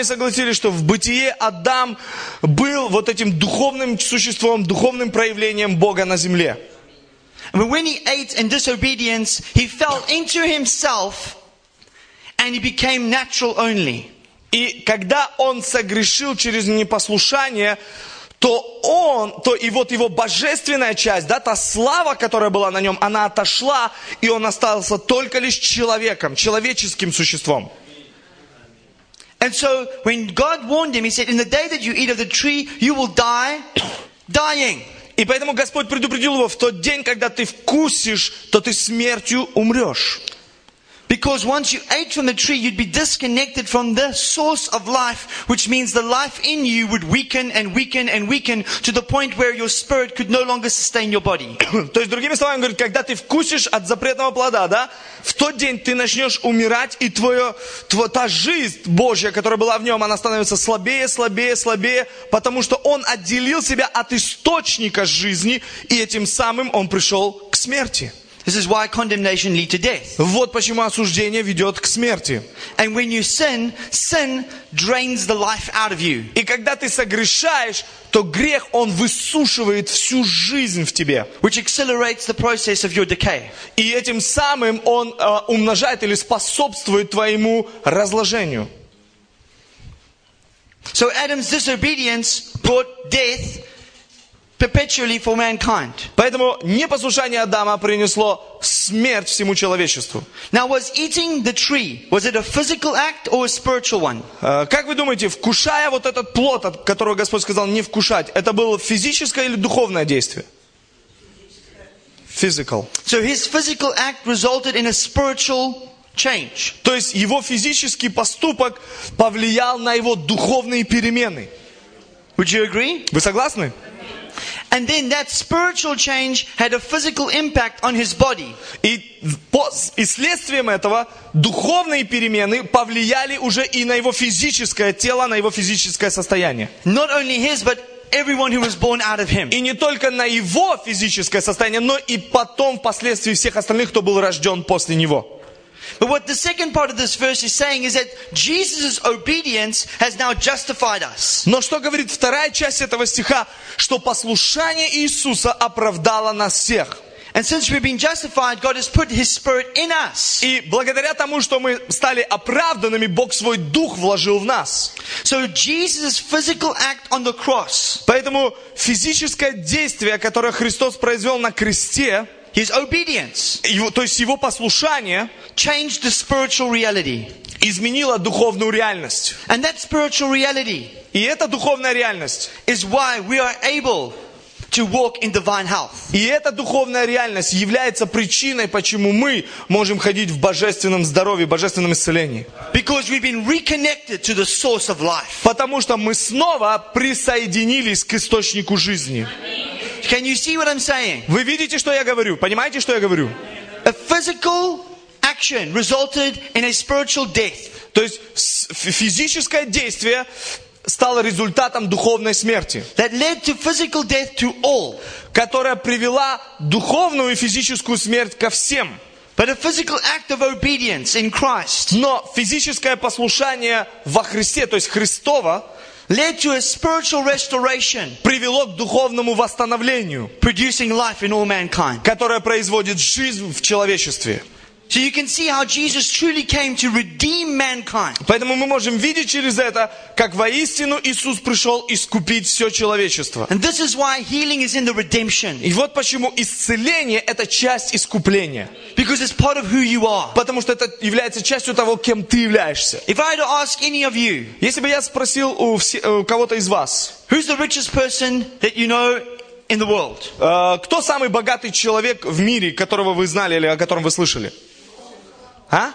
заметили, что в бытие Адам был вот этим духовным существом, духовным проявлением Бога на земле. But when he ate in disobedience, he fell into himself and he became natural only. И когда он согрешил через непослушание, то он, то и вот его божественная часть, да, та слава, которая была на нем, она отошла, и он остался только лишь человеком, человеческим существом. And so when God warned him, he said, in the day that you eat of the tree, you will die dying. И поэтому Господь предупредил его: в тот день, когда ты вкусишь, то ты смертью умрешь. Because once you ate from the tree, you'd be disconnected from the source of life, which means the life in you would weaken and weaken and weaken to the point where your spirit could no longer sustain your body. То есть, другими словами, он говорит, когда ты вкусишь от запретного плода, да, в тот день ты начнешь умирать, и твое, твоя, та жизнь Божья, которая была в нем, она становится слабее, слабее, слабее, потому что он отделил себя от источника жизни, и этим самым он пришел к смерти. This is why condemnation leads to death. Вот почему осуждение ведет к смерти. And when you sin, sin drains the life out of you. И когда ты согрешаешь, то грех, он высушивает всю жизнь в тебе. Which accelerates the process of your decay. И этим самым он э, умножает или способствует твоему разложению. So Adam's disobedience brought death perpetually for mankind. Поэтому непослушание Адама принесло смерть всему человечеству. Now, was eating the tree, was it a physical act or a spiritual one? Э, Как вы думаете, вкушая вот этот плод, от которого Господь сказал не вкушать, это было физическое или духовное действие? Physical. So his physical act resulted in a spiritual change. То есть его физический поступок повлиял на его духовные перемены. Would you agree? Вы согласны? And then that spiritual change had a physical impact on his body. И, по, и следствием этого духовные перемены повлияли уже и на его физическое тело, на его физическое состояние. Not only his, but everyone who was born out of him. И не только на его физическое состояние, но и потом, впоследствии, всех остальных, кто был рожден после него. But what the second part of this verse is saying is that Jesus' obedience has now justified us. Но что говорит вторая часть этого стиха? Что послушание Иисуса оправдало нас всех. And since we've been justified, God has put His Spirit in us. И благодаря тому, что мы стали оправданными, Бог свой Дух вложил в нас. So Jesus' physical act on the cross, Поэтому физическое действие, которое Христос произвел на кресте, His obedience, его, то есть его послушание, changed the spiritual reality. изменило духовную реальность. And that spiritual reality И эта духовная реальность, is why we are able to walk in divine health. и эта духовная реальность является причиной, почему мы можем ходить в божественном здоровье, божественном исцелении. Because we've been reconnected to the source of life. Потому что мы снова присоединились к источнику жизни. Can you see what I'm saying? Вы видите, что я говорю? Понимаете, что я говорю? A physical action resulted in a spiritual death. То есть с- ф- физическое действие стало результатом духовной смерти, That led to physical death to all. которая привела духовную и физическую смерть ко всем. But a physical act of obedience in Christ Но физическое послушание во Христе, то есть Христово, led to a spiritual restoration, привело к духовному восстановлению, producing life in all mankind. которое производит жизнь в человечестве. So you can see how Jesus truly came to redeem mankind. Поэтому мы можем видеть через это, как воистину Иисус пришел искупить все человечество. And this is why healing is in the redemption. И вот почему исцеление – это часть искупления. Because it's part of who you are. Потому что это является частью того, кем ты являешься. If I had to ask any of you, Если бы я спросил у, все- у кого-то из вас, who's the richest person that you know in the world? э, кто самый богатый человек в мире, которого вы знали или о котором вы слышали? А?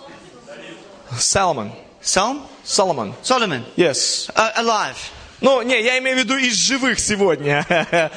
Соломон. Solomon? Соломон. Solomon. Yes. Uh, alive. Ну, не, я имею в виду из живых сегодня.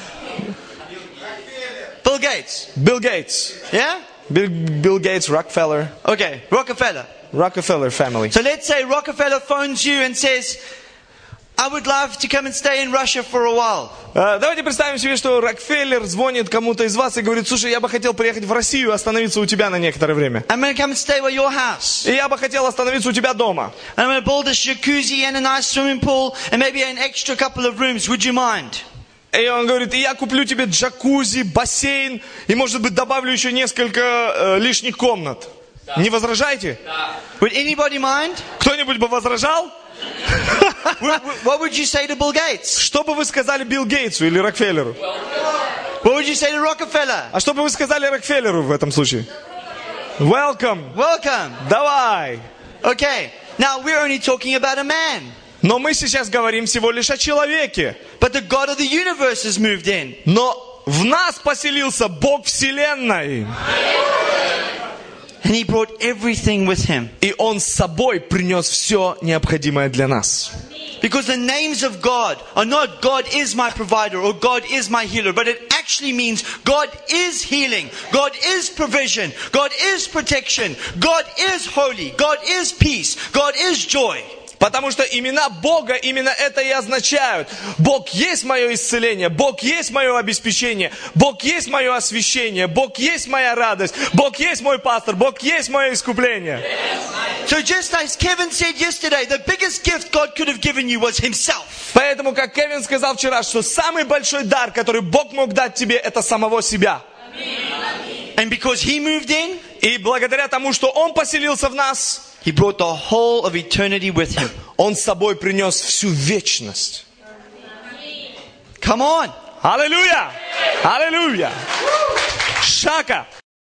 Bill Gates. Билл Гейтс. Yeah? Билл, Билл Гейтс, Рокфеллер. Okay. Rockefeller. Rockefeller family. So let's say Rockefeller phones you and says, I would love to come and stay in Russia for a while. Э, Давайте представим себе, что Рокфеллер звонит кому-то из вас и говорит: слушай, я бы хотел приехать в Россию и остановиться у тебя на некоторое время. I'm going to come and stay at your house. И я бы хотел остановиться у тебя дома. And I'm going to build a jacuzzi and a nice swimming pool and maybe an extra couple of rooms. Would you mind? И он говорит: и я куплю тебе джакузи, бассейн, и, может быть, добавлю еще несколько э, лишних комнат. Не возражаете? Would anybody mind? Кто-нибудь бы возражал? What what would you say to Bill Gates? Что бы вы сказали Билл Гейтсу или Рокфеллеру? What would you say to Rockefeller? А что бы вы сказали Рокфеллеру в этом случае? Welcome. Welcome. Давай. Okay. Now we're only talking about a man. Но мы сейчас говорим всего лишь о человеке. But the God of the universe has moved in. Но в нас поселился Бог Вселенной. And he brought everything with him. И Он с собой принес все необходимое для нас. Because the names of God are not God is my provider or God is my healer, but it actually means God is healing, God is provision, God is protection, God is holy, God is peace, God is joy. Потому что имена Бога именно это и означают. Бог есть мое исцеление, Бог есть мое обеспечение, Бог есть мое освящение, Бог есть моя радость, Бог есть мой пастор, Бог есть мое искупление. So just as Kevin said yesterday, the biggest gift God could have given you was himself. Поэтому, как Кевин сказал вчера, что самый большой дар, который Бог мог дать тебе, это самого себя. And because he moved in, И благодаря тому, что Он поселился в нас, he brought the whole of eternity with him. Он с собой принес всю вечность. Come on. Аллилуйя! Аллилуйя! Шака!